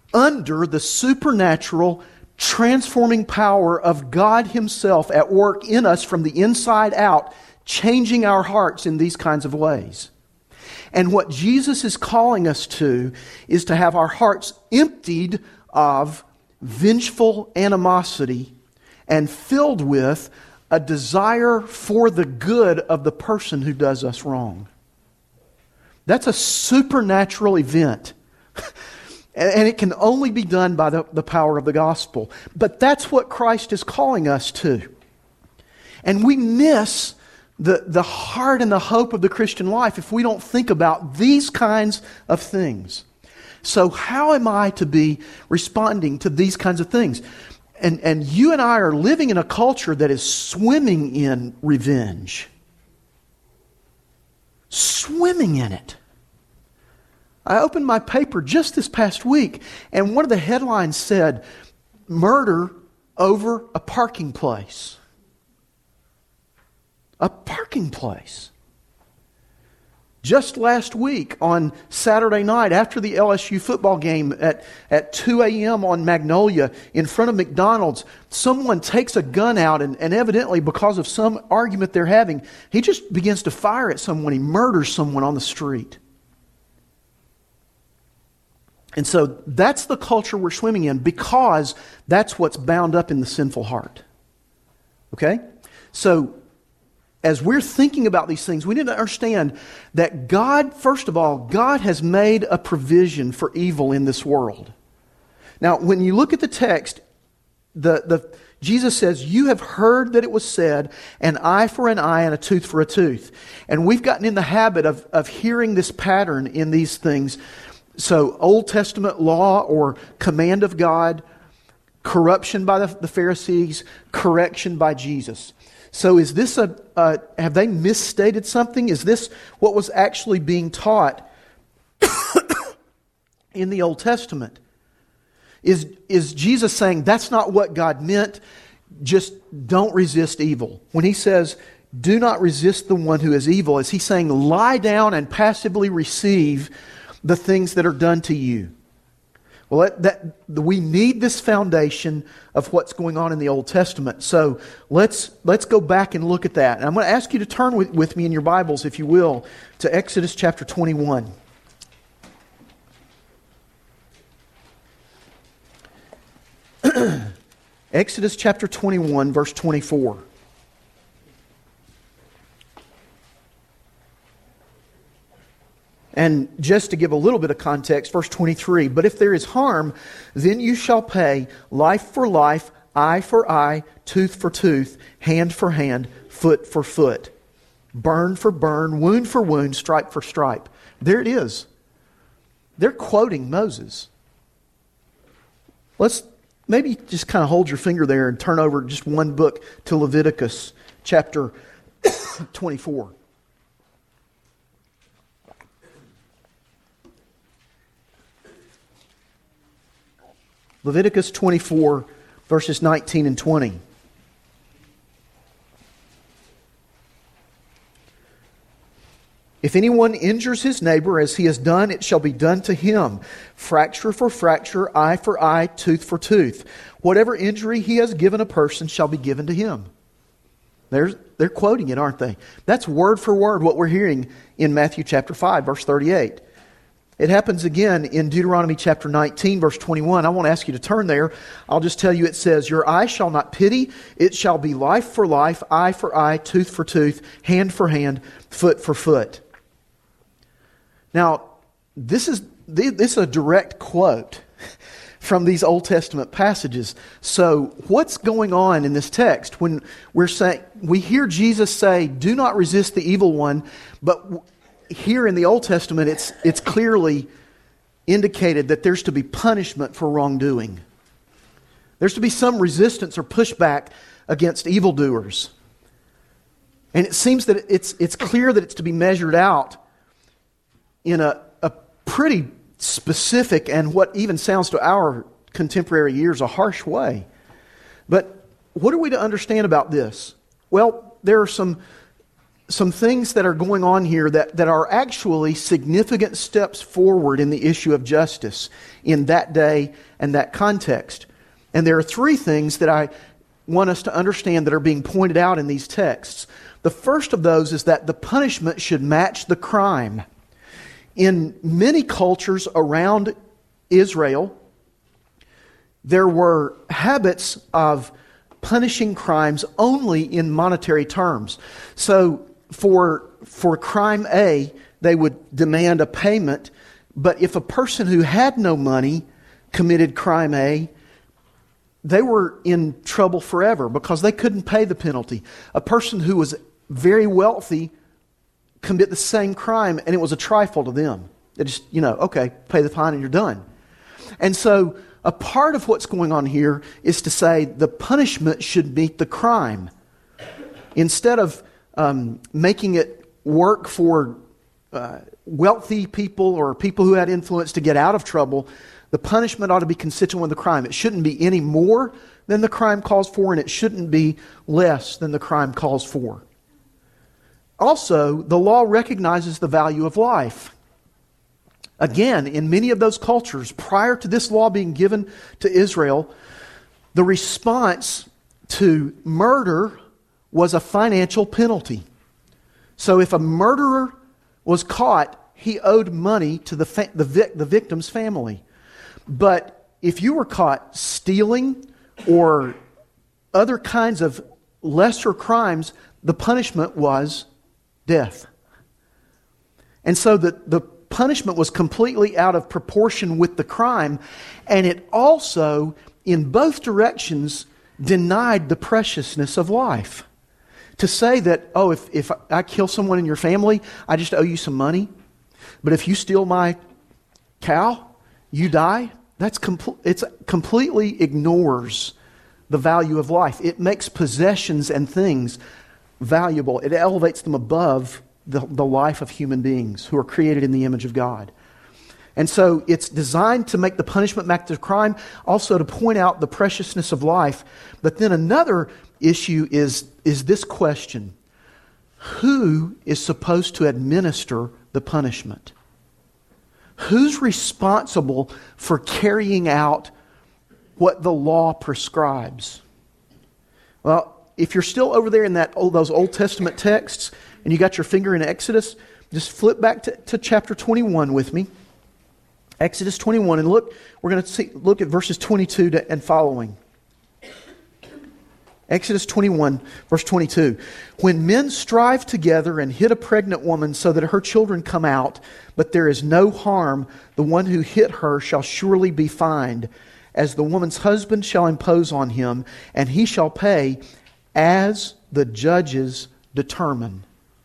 under the supernatural transforming power of God Himself at work in us from the inside out, changing our hearts in these kinds of ways. And what Jesus is calling us to is to have our hearts emptied of vengeful animosity and filled with a desire for the good of the person who does us wrong. That's a supernatural event. And it can only be done by the, the power of the gospel. But that's what Christ is calling us to. And we miss the, the heart and the hope of the Christian life if we don't think about these kinds of things. So how am I to be responding to these kinds of things? And, and you and I are living in a culture that is swimming in revenge. Swimming in it. I opened my paper just this past week, and one of the headlines said, "Murder over a parking place." A parking place. Just last week on Saturday night after the L S U football game at, at two a.m. on Magnolia in front of McDonald's, someone takes a gun out and, and evidently because of some argument they're having, he just begins to fire at someone. He murders someone on the street. And so that's the culture we're swimming in because that's what's bound up in the sinful heart. Okay? So as we're thinking about these things, we need to understand that God, first of all, God has made a provision for evil in this world. Now, when you look at the text, the, the Jesus says, "You have heard that it was said, an eye for an eye and a tooth for a tooth." And we've gotten in the habit of, of hearing this pattern in these things. So Old Testament law or command of God, corruption by the, the Pharisees, correction by Jesus. So is this a, uh, have they misstated something? Is this what was actually being taught in the Old Testament? Is, is Jesus saying that's not what God meant? Just don't resist evil. When He says, do not resist the one who is evil, is He saying lie down and passively receive the things that are done to you? Well, that, that we need this foundation of what's going on in the Old Testament. So let's let's go back and look at that. And I'm going to ask you to turn with, with me in your Bibles, if you will, to Exodus chapter twenty-one. Exodus chapter twenty-one, verse twenty-four. And just to give a little bit of context, verse twenty-three, "But if there is harm, then you shall pay life for life, eye for eye, tooth for tooth, hand for hand, foot for foot, burn for burn, wound for wound, stripe for stripe." There it is. They're quoting Moses. Let's maybe just kind of hold your finger there and turn over just one book to Leviticus chapter twenty-four. Leviticus twenty-four, verses nineteen and twenty. "If anyone injures his neighbor as he has done, it shall be done to him. Fracture for fracture, eye for eye, tooth for tooth. Whatever injury he has given a person shall be given to him." There's, they're quoting it, aren't they? That's word for word what we're hearing in Matthew chapter five, verse thirty-eight. It happens again in Deuteronomy chapter nineteen, verse twenty-one. I won't ask you to turn there. I'll just tell you it says, "Your eye shall not pity. It shall be life for life, eye for eye, tooth for tooth, hand for hand, foot for foot." Now, this is, this is a direct quote from these Old Testament passages. So what's going on in this text when we're saying, we hear Jesus say, "Do not resist the evil one," but here in the Old Testament, it's it's clearly indicated that there's to be punishment for wrongdoing. There's to be some resistance or pushback against evildoers. And it seems that it's it's clear that it's to be measured out in a, a pretty specific and what even sounds to our contemporary ears a harsh way. But what are we to understand about this? Well, there are some some things that are going on here that, that are actually significant steps forward in the issue of justice in that day and that context. And there are three things that I want us to understand that are being pointed out in these texts. The first of those is that the punishment should match the crime. In many cultures around Israel, there were habits of punishing crimes only in monetary terms. So for for crime A, they would demand a payment, but if a person who had no money committed crime A, they were in trouble forever because they couldn't pay the penalty. A person who was very wealthy commit the same crime and it was a trifle to them. They just, you know, okay, pay the fine and you're done. And so a part of what's going on here is to say the punishment should meet the crime. Instead of um, making it work for uh, wealthy people or people who had influence to get out of trouble, the punishment ought to be consistent with the crime. It shouldn't be any more than the crime calls for, and it shouldn't be less than the crime calls for. Also, the law recognizes the value of life. Again, in many of those cultures, prior to this law being given to Israel, the response to murder was a financial penalty. So if a murderer was caught, he owed money to the fa- the, vic- the victim's family. But if you were caught stealing or other kinds of lesser crimes, the punishment was death. And so the, the punishment was completely out of proportion with the crime, and it also, in both directions, denied the preciousness of life. To say that, oh, if, if I kill someone in your family, I just owe you some money, but if you steal my cow, you die, that's com- it's completely ignores the value of life. It makes possessions and things valuable. It elevates them above the, the life of human beings who are created in the image of God. And so it's designed to make the punishment match the crime, also to point out the preciousness of life. But then another issue is, is this question: who is supposed to administer the punishment? Who's responsible for carrying out what the law prescribes? Well, if you're still over there in that old, those Old Testament texts, and you got your finger in Exodus, just flip back to, to chapter twenty-one with me. Exodus twenty-one, and look, we're going to see, look at verses twenty-two to, and following. Exodus twenty-one, verse twenty-two. When men strive together and hit a pregnant woman so that her children come out, but there is no harm, the one who hit her shall surely be fined, as the woman's husband shall impose on him, and he shall pay as the judges determine.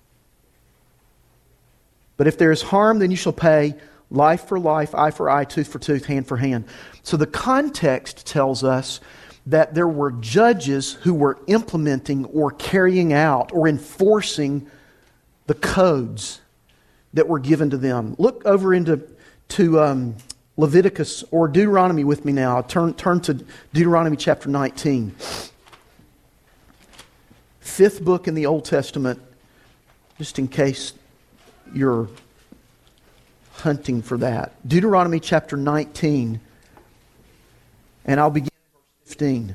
But if there is harm, then you shall pay life for life, eye for eye, tooth for tooth, hand for hand. So the context tells us that there were judges who were implementing or carrying out or enforcing the codes that were given to them. Look over into to um, Leviticus or Deuteronomy with me now. Turn, turn to Deuteronomy chapter nineteen. Fifth book in the Old Testament, just in case you're hunting for that. Deuteronomy chapter nineteen, and I'll begin at verse fifteen.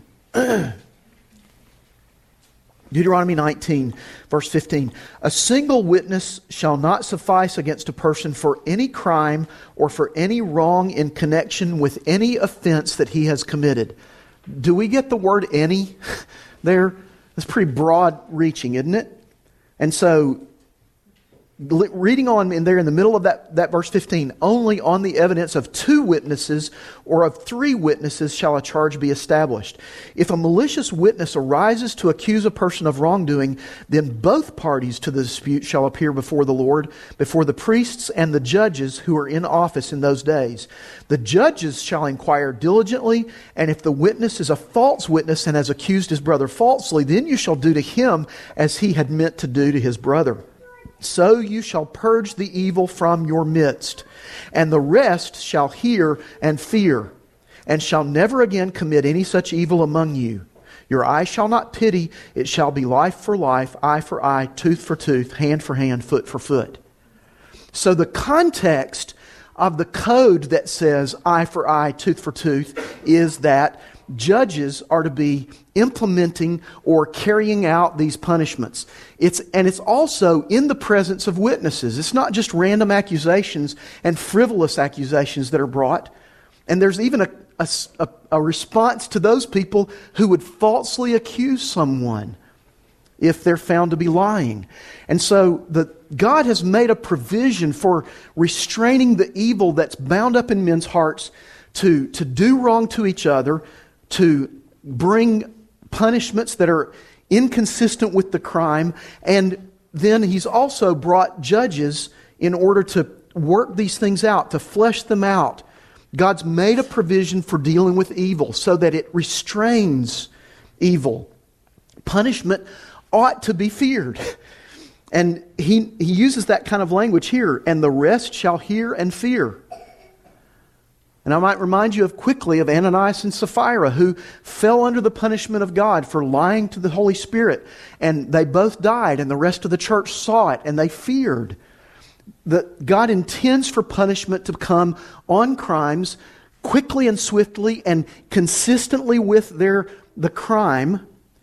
Deuteronomy nineteen, verse fifteen. A single witness shall not suffice against a person for any crime or for any wrong in connection with any offense that he has committed. Do we get the word any there? It's pretty broad reaching, isn't it? And so, reading on in there in the middle of that, that verse fifteen, only on the evidence of two witnesses or of three witnesses shall a charge be established. If a malicious witness arises to accuse a person of wrongdoing, then both parties to the dispute shall appear before the Lord, before the priests and the judges who are in office in those days. The judges shall inquire diligently, and if the witness is a false witness and has accused his brother falsely, then you shall do to him as he had meant to do to his brother. So you shall purge the evil from your midst, and the rest shall hear and fear, and shall never again commit any such evil among you. Your eye shall not pity. It shall be life for life, eye for eye, tooth for tooth, hand for hand, foot for foot. So the context of the code that says eye for eye, tooth for tooth is that judges are to be implementing or carrying out these punishments. It's, and it's also in the presence of witnesses. It's not just random accusations and frivolous accusations that are brought. And there's even a, a, a response to those people who would falsely accuse someone if they're found to be lying. And so the, God has made a provision for restraining the evil that's bound up in men's hearts to, to do wrong to each other, to bring punishments that are inconsistent with the crime. And then He's also brought judges in order to work these things out, to flesh them out. God's made a provision for dealing with evil so that it restrains evil. Punishment ought to be feared. And he, he uses that kind of language here. And the rest shall hear and fear. And I might remind you of quickly of Ananias and Sapphira, who fell under the punishment of God for lying to the Holy Spirit. And they both died, and the rest of the church saw it, and they feared. That God intends for punishment to come on crimes quickly and swiftly and consistently with their the crime,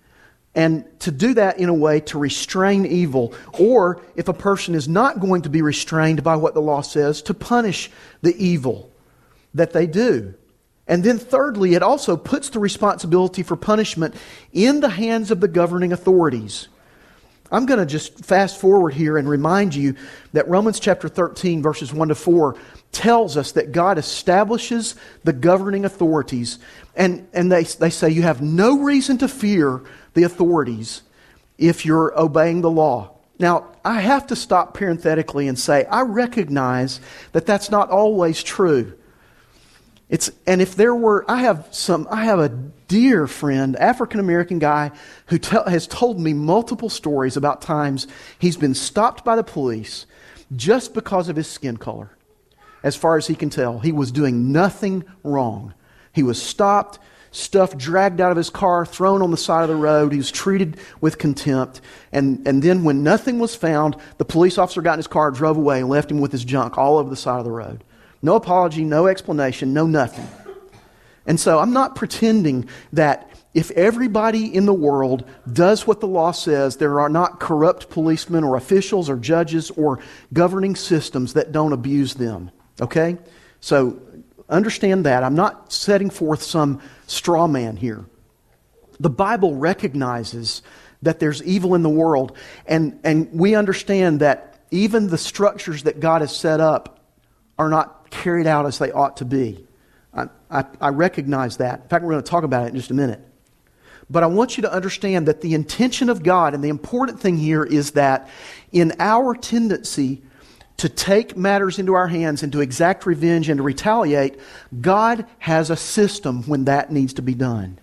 and to do that in a way to restrain evil. Or if a person is not going to be restrained by what the law says, to punish the evil that they do. And then thirdly, it also puts the responsibility for punishment in the hands of the governing authorities. I'm going to just fast forward here and remind you that Romans chapter thirteen, verses one to four, tells us that God establishes the governing authorities. And, and they, they say you have no reason to fear the authorities if you're obeying the law. Now, I have to stop parenthetically and say, I recognize that that's not always true. It's, and if there were, I have some, I have a dear friend, African-American guy, who tell, has told me multiple stories about times he's been stopped by the police just because of his skin color. As far as he can tell, he was doing nothing wrong. He was stopped, stuff dragged out of his car, thrown on the side of the road. He was treated with contempt. And, and then when nothing was found, the police officer got in his car, drove away, and left him with his junk all over the side of the road. No apology, no explanation, no nothing. And so I'm not pretending that if everybody in the world does what the law says, there are not corrupt policemen or officials or judges or governing systems that don't abuse them. Okay? So understand that. I'm not setting forth some straw man here. The Bible recognizes that there's evil in the world, and, and we understand that even the structures that God has set up are not carried out as they ought to be. I, I, I recognize that. In fact, we're going to talk about it in just a minute. But I want you to understand that the intention of God, and the important thing here is that in our tendency to take matters into our hands and to exact revenge and to retaliate, God has a system when that needs to be done.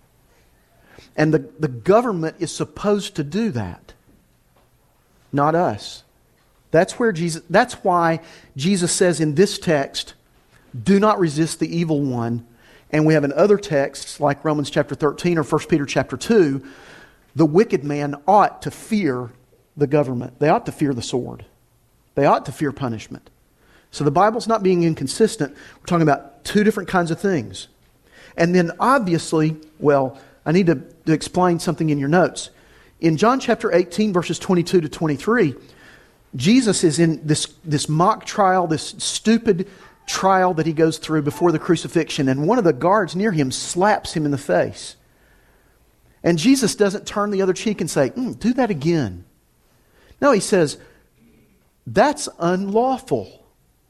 And the, the government is supposed to do that, not us. That's where Jesus, that's why Jesus says in this text, do not resist the evil one. And we have in other texts like Romans chapter thirteen or First Peter chapter two, the wicked man ought to fear the government. They ought to fear the sword. They ought to fear punishment. So the Bible's not being inconsistent. We're talking about two different kinds of things. And then obviously, well, I need to, to explain something in your notes. In John chapter eighteen, verses twenty-two to twenty-three, Jesus is in this, this mock trial, this stupid trial that he goes through before the crucifixion, and one of the guards near him slaps him in the face. And Jesus doesn't turn the other cheek and say, mm, do that again. No, he says, that's unlawful.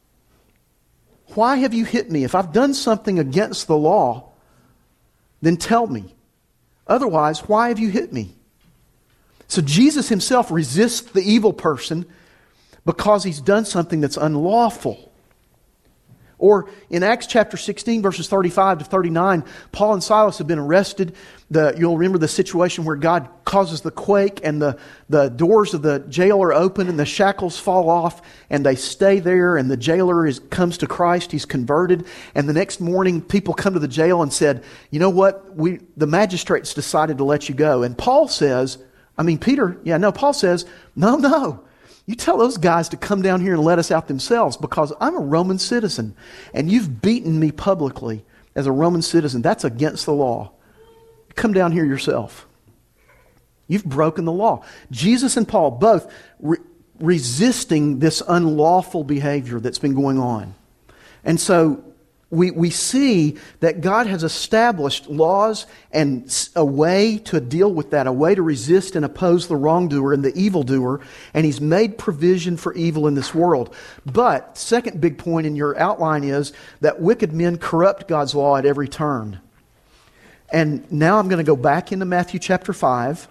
Why have you hit me? If I've done something against the law, then tell me. Otherwise, why have you hit me? So Jesus himself resists the evil person because he's done something that's unlawful. Or in Acts chapter sixteen, verses thirty-five to thirty-nine, Paul and Silas have been arrested. The, you'll remember the situation where God causes the quake and the, the doors of the jail are open and the shackles fall off and they stay there, and the jailer is, comes to Christ. He's converted. And the next morning, people come to the jail and said, you know what? We the magistrates decided to let you go. And Paul says, I mean, Peter, yeah, no, Paul says, no, no. You tell those guys to come down here and let us out themselves, because I'm a Roman citizen and you've beaten me publicly as a Roman citizen. That's against the law. Come down here yourself. You've broken the law. Jesus and Paul both re- resisting this unlawful behavior that's been going on. And so we, we see that God has established laws and a way to deal with that, a way to resist and oppose the wrongdoer and the evildoer, and He's made provision for evil in this world. But, second big point in your outline is that wicked men corrupt God's law at every turn. And now I'm going to go back into Matthew chapter five.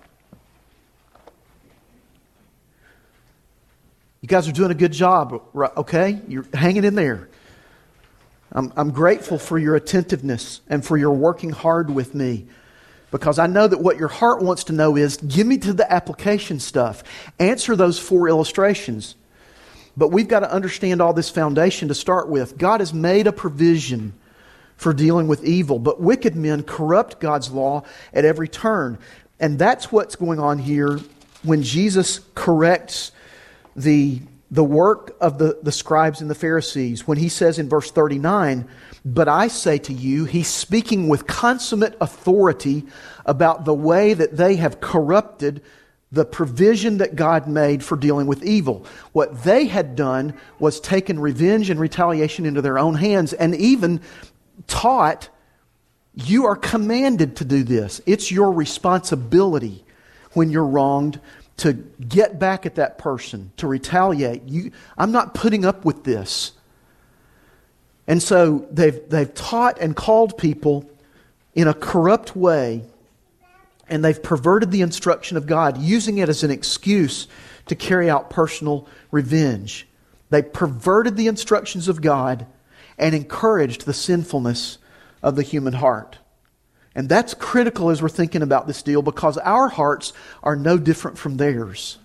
You guys are doing a good job, okay? You're hanging in there. I'm, I'm grateful for your attentiveness and for your working hard with me, because I know that what your heart wants to know is, give me to the application stuff. Answer those four illustrations. But we've got to understand all this foundation to start with. God has made a provision for dealing with evil, but wicked men corrupt God's law at every turn. And that's what's going on here when Jesus corrects the the work of the, the scribes and the Pharisees, when He says in verse thirty-nine, but I say to you, He's speaking with consummate authority about the way that they have corrupted the provision that God made for dealing with evil. What they had done was taken revenge and retaliation into their own hands, and even taught, you are commanded to do this. It's your responsibility when you're wronged to get back at that person, to retaliate. You, I'm not putting up with this. And so they've, they've taught and called people in a corrupt way, and they've perverted the instruction of God, using it as an excuse to carry out personal revenge. They perverted the instructions of God and encouraged the sinfulness of the human heart. And that's critical as we're thinking about this deal, because our hearts are no different from theirs.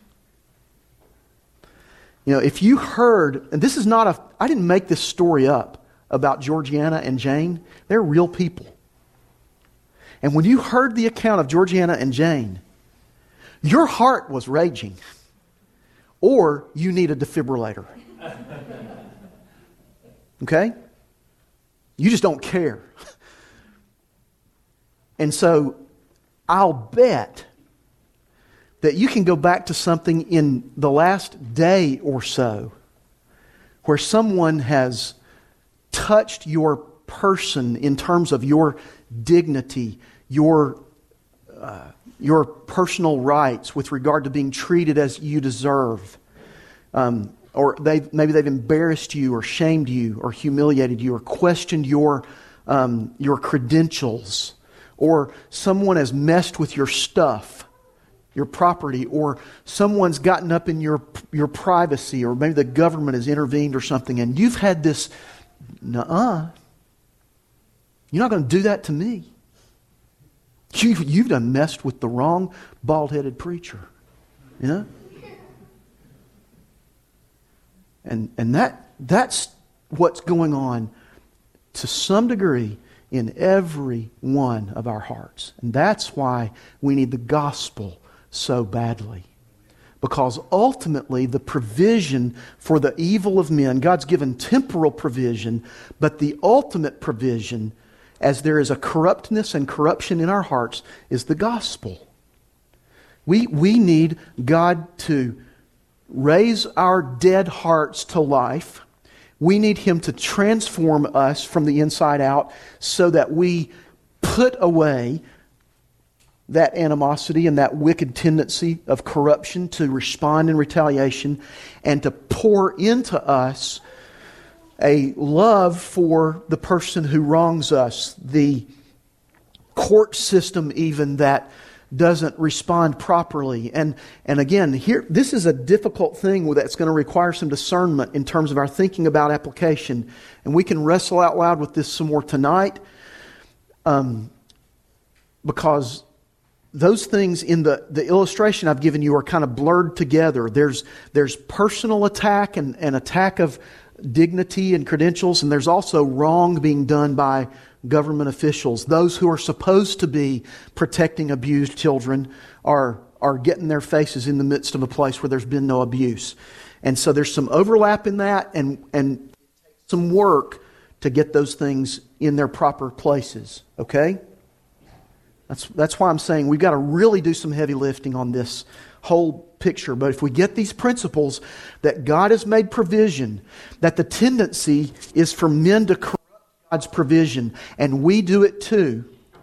You know, if you heard, and this is not a, I didn't make this story up about Georgiana and Jane. They're real people. And when you heard the account of Georgiana and Jane, your heart was raging. Or you need a defibrillator. Okay? You just don't care. And so I'll bet that you can go back to something in the last day or so where someone has touched your person in terms of your dignity, your uh, your personal rights with regard to being treated as you deserve. Um, or they maybe they've embarrassed you or shamed you or humiliated you or questioned your um, your credentials. Or someone has messed with your stuff, your property, or someone's gotten up in your your privacy, or maybe the government has intervened or something, and you've had this, nuh-uh, you're not going to do that to me. You, you've done messed with the wrong bald-headed preacher. You know? And, and that that's what's going on to some degree in every one of our hearts. And that's why we need the gospel so badly. Because ultimately the provision for the evil of men, God's given temporal provision, but the ultimate provision, as there is a corruptness and corruption in our hearts, is the gospel. We, we need God to raise our dead hearts to life. We need Him to transform us from the inside out so that we put away that animosity and that wicked tendency of corruption to respond in retaliation, and to pour into us a love for the person who wrongs us, the court system even that doesn't respond properly. And and again, here this is a difficult thing that's going to require some discernment in terms of our thinking about application. And we can wrestle out loud with this some more tonight, um, because those things in the, the illustration I've given you are kind of blurred together. There's there's personal attack and, and attack of dignity and credentials, and there's also wrong being done by government officials. Those who are supposed to be protecting abused children are are getting their faces in the midst of a place where there's been no abuse. And so there's some overlap in that, and and some work to get those things in their proper places. Okay? That's that's why I'm saying we've got to really do some heavy lifting on this whole picture. But if we get these principles that God has made provision, that the tendency is for men to corrupt God's provision, and we do it too.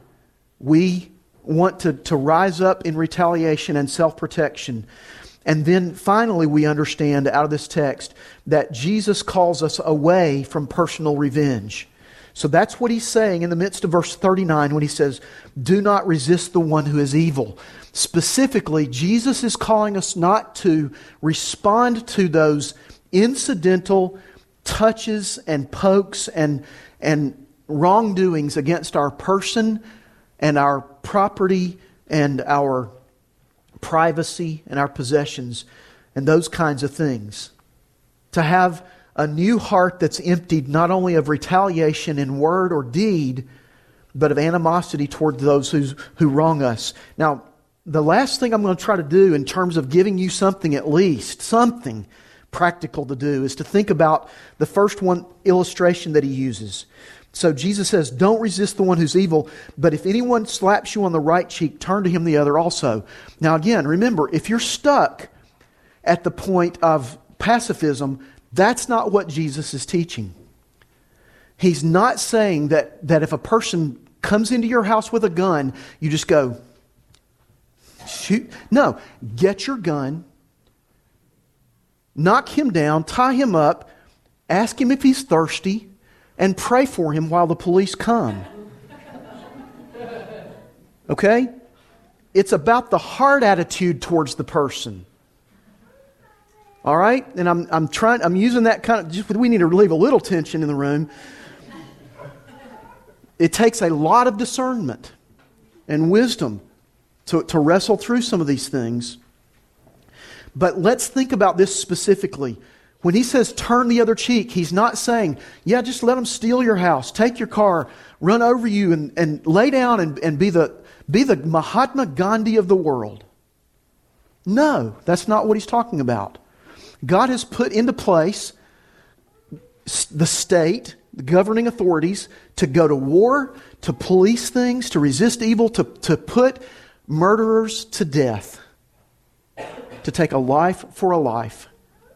We want to, to rise up in retaliation and self-protection. And then finally we understand out of this text that Jesus calls us away from personal revenge. So that's what he's saying in the midst of verse thirty-nine when he says, do not resist the one who is evil. Specifically, Jesus is calling us not to respond to those incidental touches and pokes and, and wrongdoings against our person and our property and our privacy and our possessions and those kinds of things. To have a new heart that's emptied not only of retaliation in word or deed, but of animosity toward those who, who wrong us. Now, the last thing I'm going to try to do in terms of giving you something at least, something practical to do, is to think about the first one illustration that he uses. So Jesus says, don't resist the one who's evil, but if anyone slaps you on the right cheek, turn to him the other also. Now again, remember, if you're stuck at the point of pacifism, that's not what Jesus is teaching. He's not saying that, that if a person comes into your house with a gun, you just go, shoot. No, get your gun, knock him down, tie him up, ask him if he's thirsty, and pray for him while the police come. Okay? It's about the heart attitude towards the person. All right? And I'm I'm trying I'm using that kind of just we need to leave a little tension in the room. It takes a lot of discernment and wisdom to, to wrestle through some of these things. But let's think about this specifically. When he says turn the other cheek, he's not saying, yeah, just let them steal your house, take your car, run over you and, and lay down and, and be the be the Mahatma Gandhi of the world. No, that's not what he's talking about. God has put into place the state, the governing authorities, to go to war, to police things, to resist evil, to, to put murderers to death, to take a life for a life.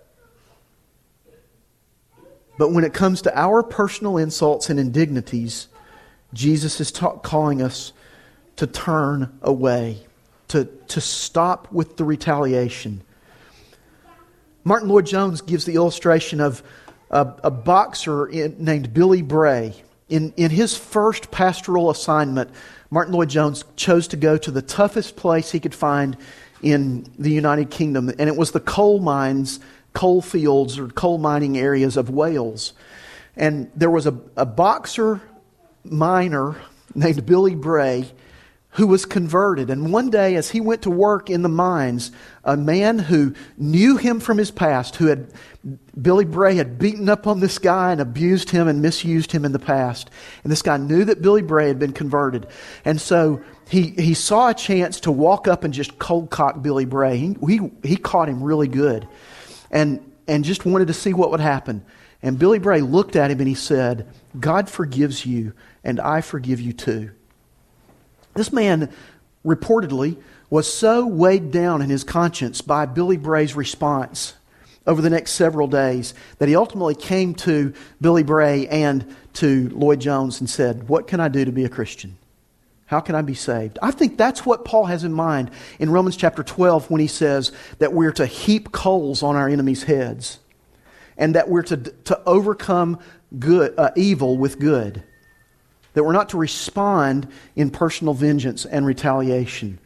But when it comes to our personal insults and indignities, Jesus is ta- calling us to turn away, to, to stop with the retaliation. Martin Lloyd-Jones gives the illustration of a, a boxer in, named Billy Bray. In, in his first pastoral assignment, Martin Lloyd-Jones chose to go to the toughest place he could find in the United Kingdom, and it was the coal mines, coal fields or coal mining areas of Wales. And there was a, a boxer miner named Billy Bray who was converted. And one day as he went to work in the mines, a man who knew him from his past, who had, Billy Bray had beaten up on this guy and abused him and misused him in the past. And this guy knew that Billy Bray had been converted. And so he, he saw a chance to walk up and just cold cock Billy Bray. He, he, he caught him really good and, and just wanted to see what would happen. And Billy Bray looked at him and he said, God forgives you and I forgive you too. This man reportedly was so weighed down in his conscience by Billy Bray's response over the next several days that he ultimately came to Billy Bray and to Lloyd-Jones and said, what can I do to be a Christian? How can I be saved? I think that's what Paul has in mind in Romans chapter twelve when he says that we're to heap coals on our enemies' heads and that we're to, to overcome good, uh, evil with good. That we're not to respond in personal vengeance and retaliation.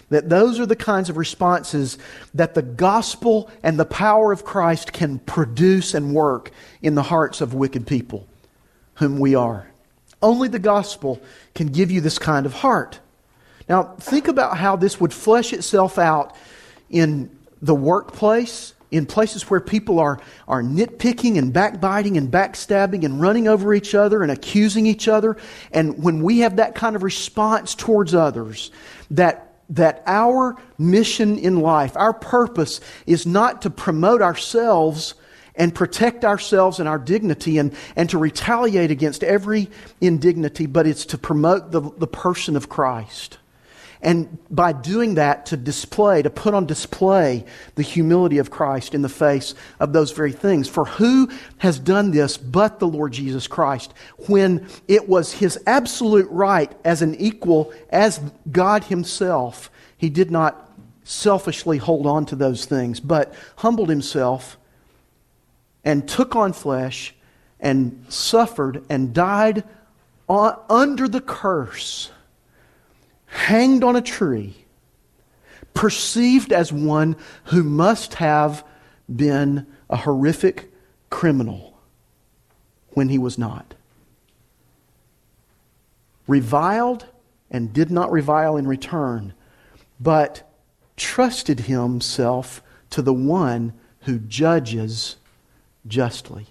That those are the kinds of responses that the gospel and the power of Christ can produce and work in the hearts of wicked people, whom we are. Only the gospel can give you this kind of heart. Now, think about how this would flesh itself out in the workplace, in places where people are, are nitpicking and backbiting and backstabbing and running over each other and accusing each other. And when we have that kind of response towards others, that that our mission in life, our purpose is not to promote ourselves and protect ourselves and our dignity and, and to retaliate against every indignity, but it's to promote the, the person of Christ. And by doing that, to display, to put on display the humility of Christ in the face of those very things. For who has done this but the Lord Jesus Christ, when it was His absolute right as an equal, as God Himself, He did not selfishly hold on to those things, but humbled Himself and took on flesh and suffered and died on, under the curse, hanged on a tree, perceived as one who must have been a horrific criminal when He was not. Reviled and did not revile in return, but trusted Himself to the one who judges justly.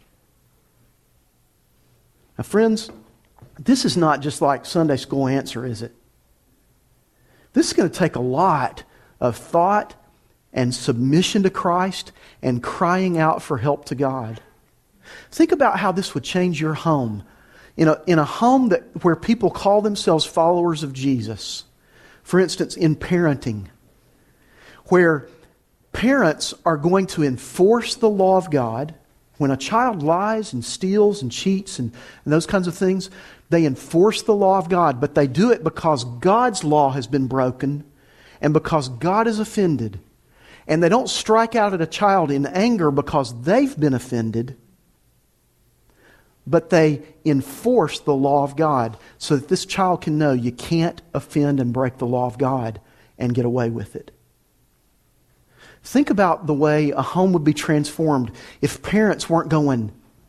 Now, friends, this is not just like Sunday school answer, is it? This is going to take a lot of thought and submission to Christ and crying out for help to God. Think about how this would change your home. In a, in a home that where people call themselves followers of Jesus. For instance, in parenting, where parents are going to enforce the law of God. When a child lies and steals and cheats and, and those kinds of things, they enforce the law of God, but they do it because God's law has been broken and because God is offended. And they don't strike out at a child in anger because they've been offended, but they enforce the law of God so that this child can know you can't offend and break the law of God and get away with it. Think about the way a home would be transformed if parents weren't going,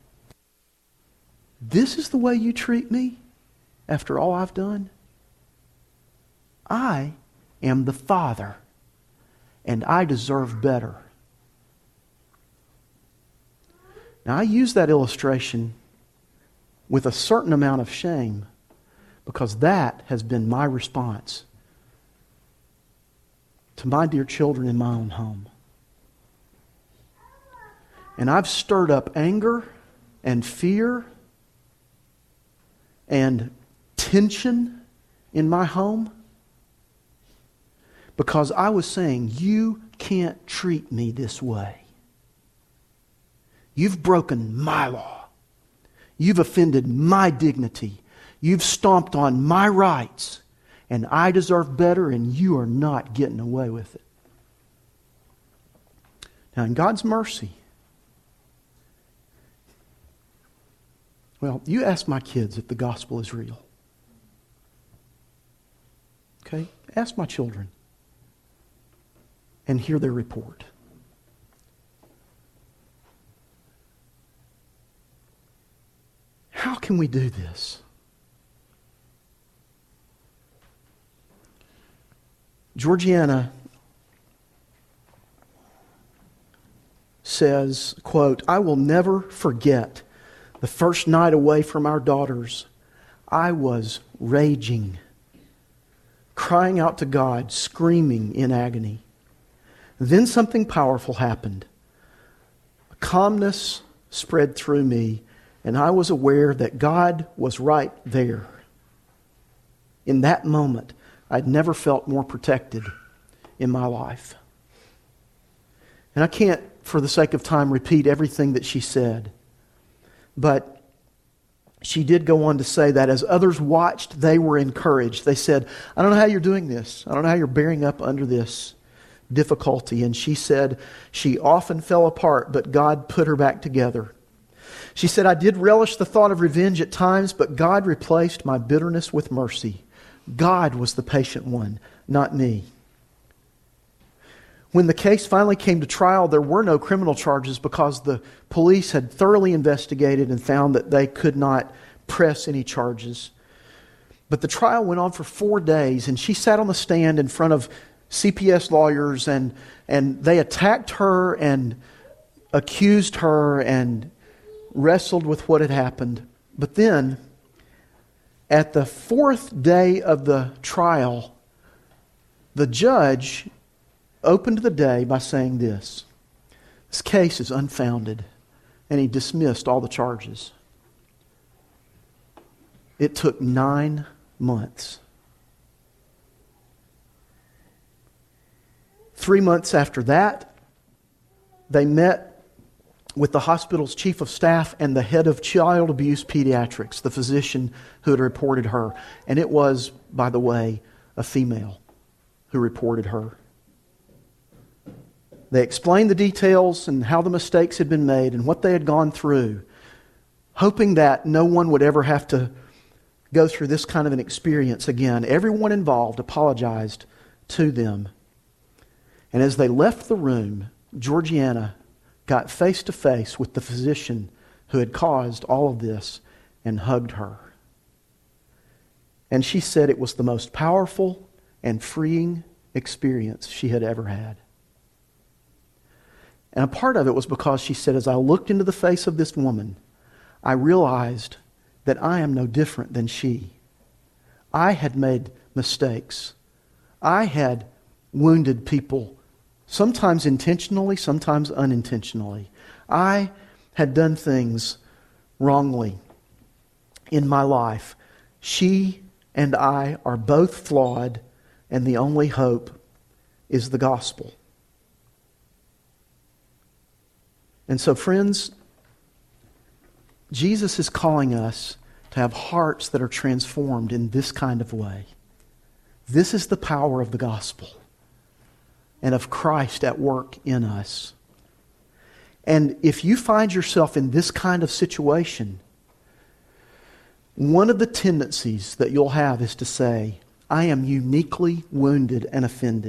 "This is the way you treat me after all I've done? I am the Father, and I deserve better." Now, I use that illustration with a certain amount of shame because that has been my response to my dear children in my own home. And I've stirred up anger and fear and tension in my home because I was saying, you can't treat me this way. You've broken my law. You've offended my dignity. You've stomped on my rights. And I deserve better, and you are not getting away with it. Now, in God's mercy, well, you ask my kids if the gospel is real. Okay? Ask my children and hear their report. How can we do this? Georgiana says, quote, "I will never forget the first night away from our daughters. I was raging, crying out to God, screaming in agony. Then something powerful happened. A calmness spread through me, and I was aware that God was right there. In that moment, I'd never felt more protected in my life." And I can't, for the sake of time, repeat everything that she said. But she did go on to say that as others watched, they were encouraged. They said, "I don't know how you're doing this. I don't know how you're bearing up under this difficulty." And she said she often fell apart, but God put her back together. She said, "I did relish the thought of revenge at times, but God replaced my bitterness with mercy. God was the patient one, not me." When the case finally came to trial, there were no criminal charges because the police had thoroughly investigated and found that they could not press any charges. But the trial went on for four days, and she sat on the stand in front of C P S lawyers, and, and they attacked her and accused her and wrestled with what had happened. But then, at the fourth day of the trial, the judge opened the day by saying this: this case is unfounded, and he dismissed all the charges. It took nine months. Three months after that, they met with the hospital's chief of staff and the head of child abuse pediatrics, the physician who had reported her. And it was, by the way, a female who reported her. They explained the details and how the mistakes had been made and what they had gone through, hoping that no one would ever have to go through this kind of an experience again. Everyone involved apologized to them. And as they left the room, Georgiana got face to face with the physician who had caused all of this and hugged her. And she said it was the most powerful and freeing experience she had ever had. And a part of it was because she said, as I looked into the face of this woman, I realized that I am no different than she. I had made mistakes. I had wounded people, sometimes intentionally, sometimes unintentionally. I had done things wrongly in my life. She and I are both flawed, and the only hope is the gospel. And so, friends, Jesus is calling us to have hearts that are transformed in this kind of way. This is the power of the gospel and of Christ at work in us. And if you find yourself in this kind of situation, one of the tendencies that you'll have is to say, I am uniquely wounded and offended.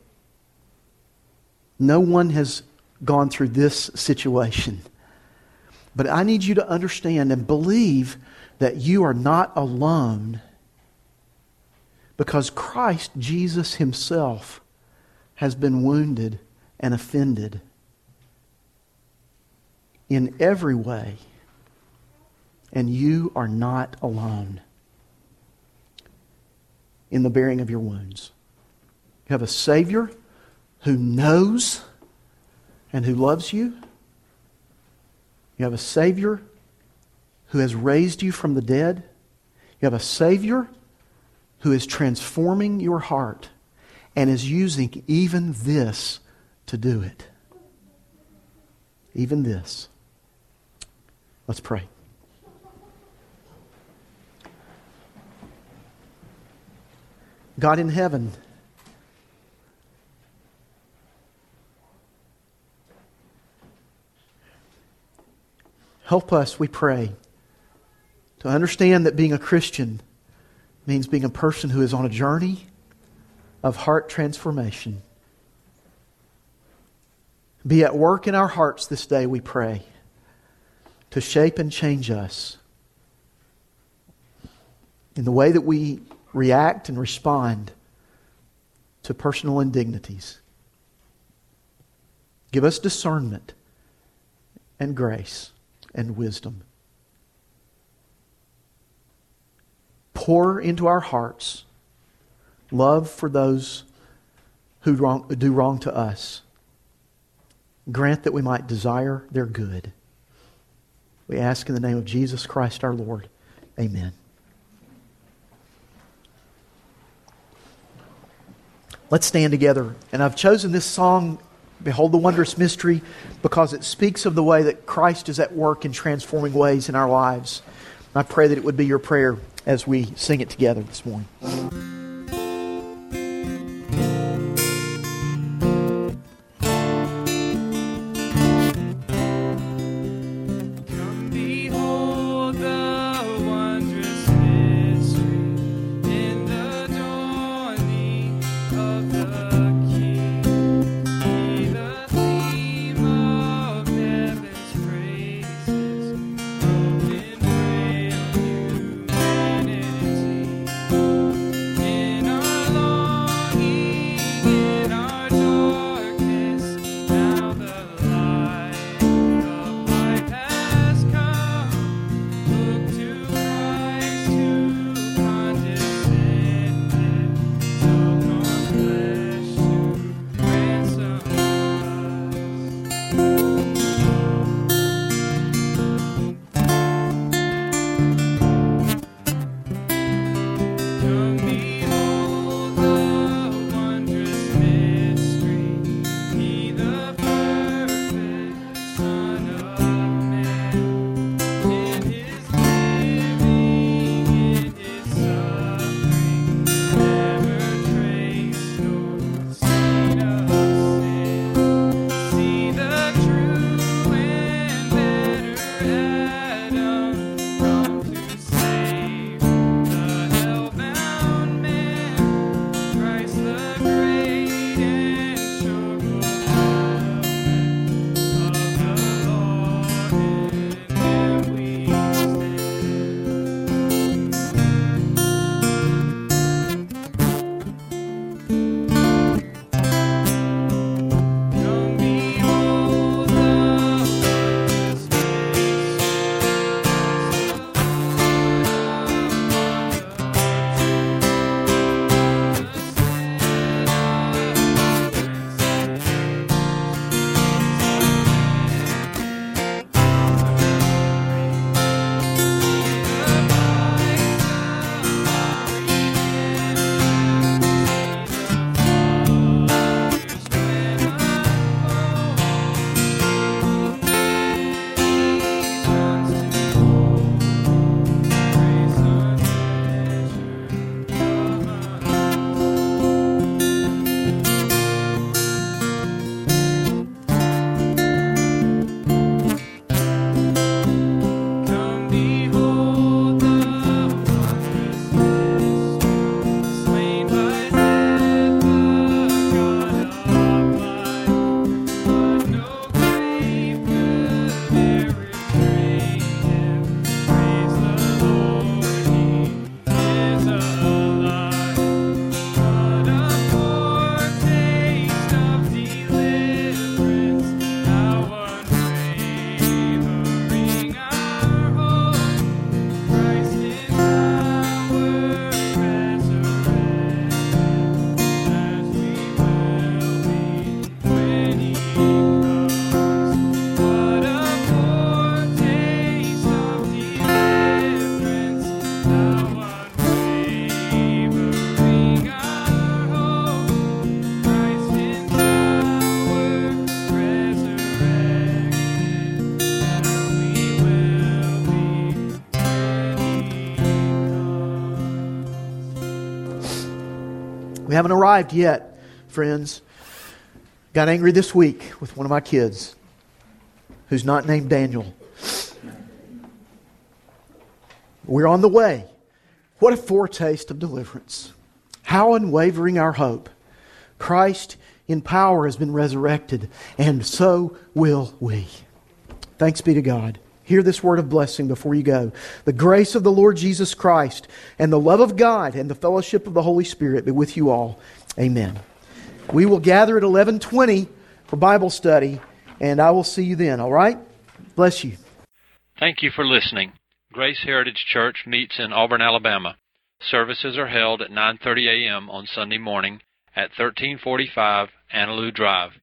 No one has gone through this situation. But I need you to understand and believe that you are not alone, because Christ Jesus Himself has been wounded and offended in every way. And you are not alone in the bearing of your wounds. You have a Savior who knows and who loves you. You have a Savior who has raised you from the dead. You have a Savior who is transforming your heart and is using even this to do it. Even this. Let's pray. God in heaven, help us, we pray, to understand that being a Christian means being a person who is on a journey of heart transformation. Be at work in our hearts this day, we pray, to shape and change us in the way that we react and respond to personal indignities. Give us discernment and grace and wisdom. Pour into our hearts love for those who wrong, do wrong to us. Grant that we might desire their good. We ask in the name of Jesus Christ our Lord. Amen. Let's stand together. And I've chosen this song, Behold the Wondrous Mystery, because it speaks of the way that Christ is at work in transforming ways in our lives. I pray that it would be your prayer as we sing it together this morning.
Of the King.
We haven't arrived yet, friends. Got angry this week with one of my kids who's not named Daniel. We're on the way. What a foretaste of deliverance. How unwavering our hope. Christ in power has been resurrected, and so will we. Thanks be to God. Hear this word of blessing before you go. The grace of the Lord Jesus Christ and the love of God and the fellowship of the Holy Spirit be with you all. Amen. We will gather at eleven twenty for Bible study, and I will see you then, all right? Bless you.
Thank you for listening. Grace Heritage Church meets in Auburn, Alabama. Services are held at nine thirty a.m. on Sunday morning at thirteen forty-five Annaloo Drive.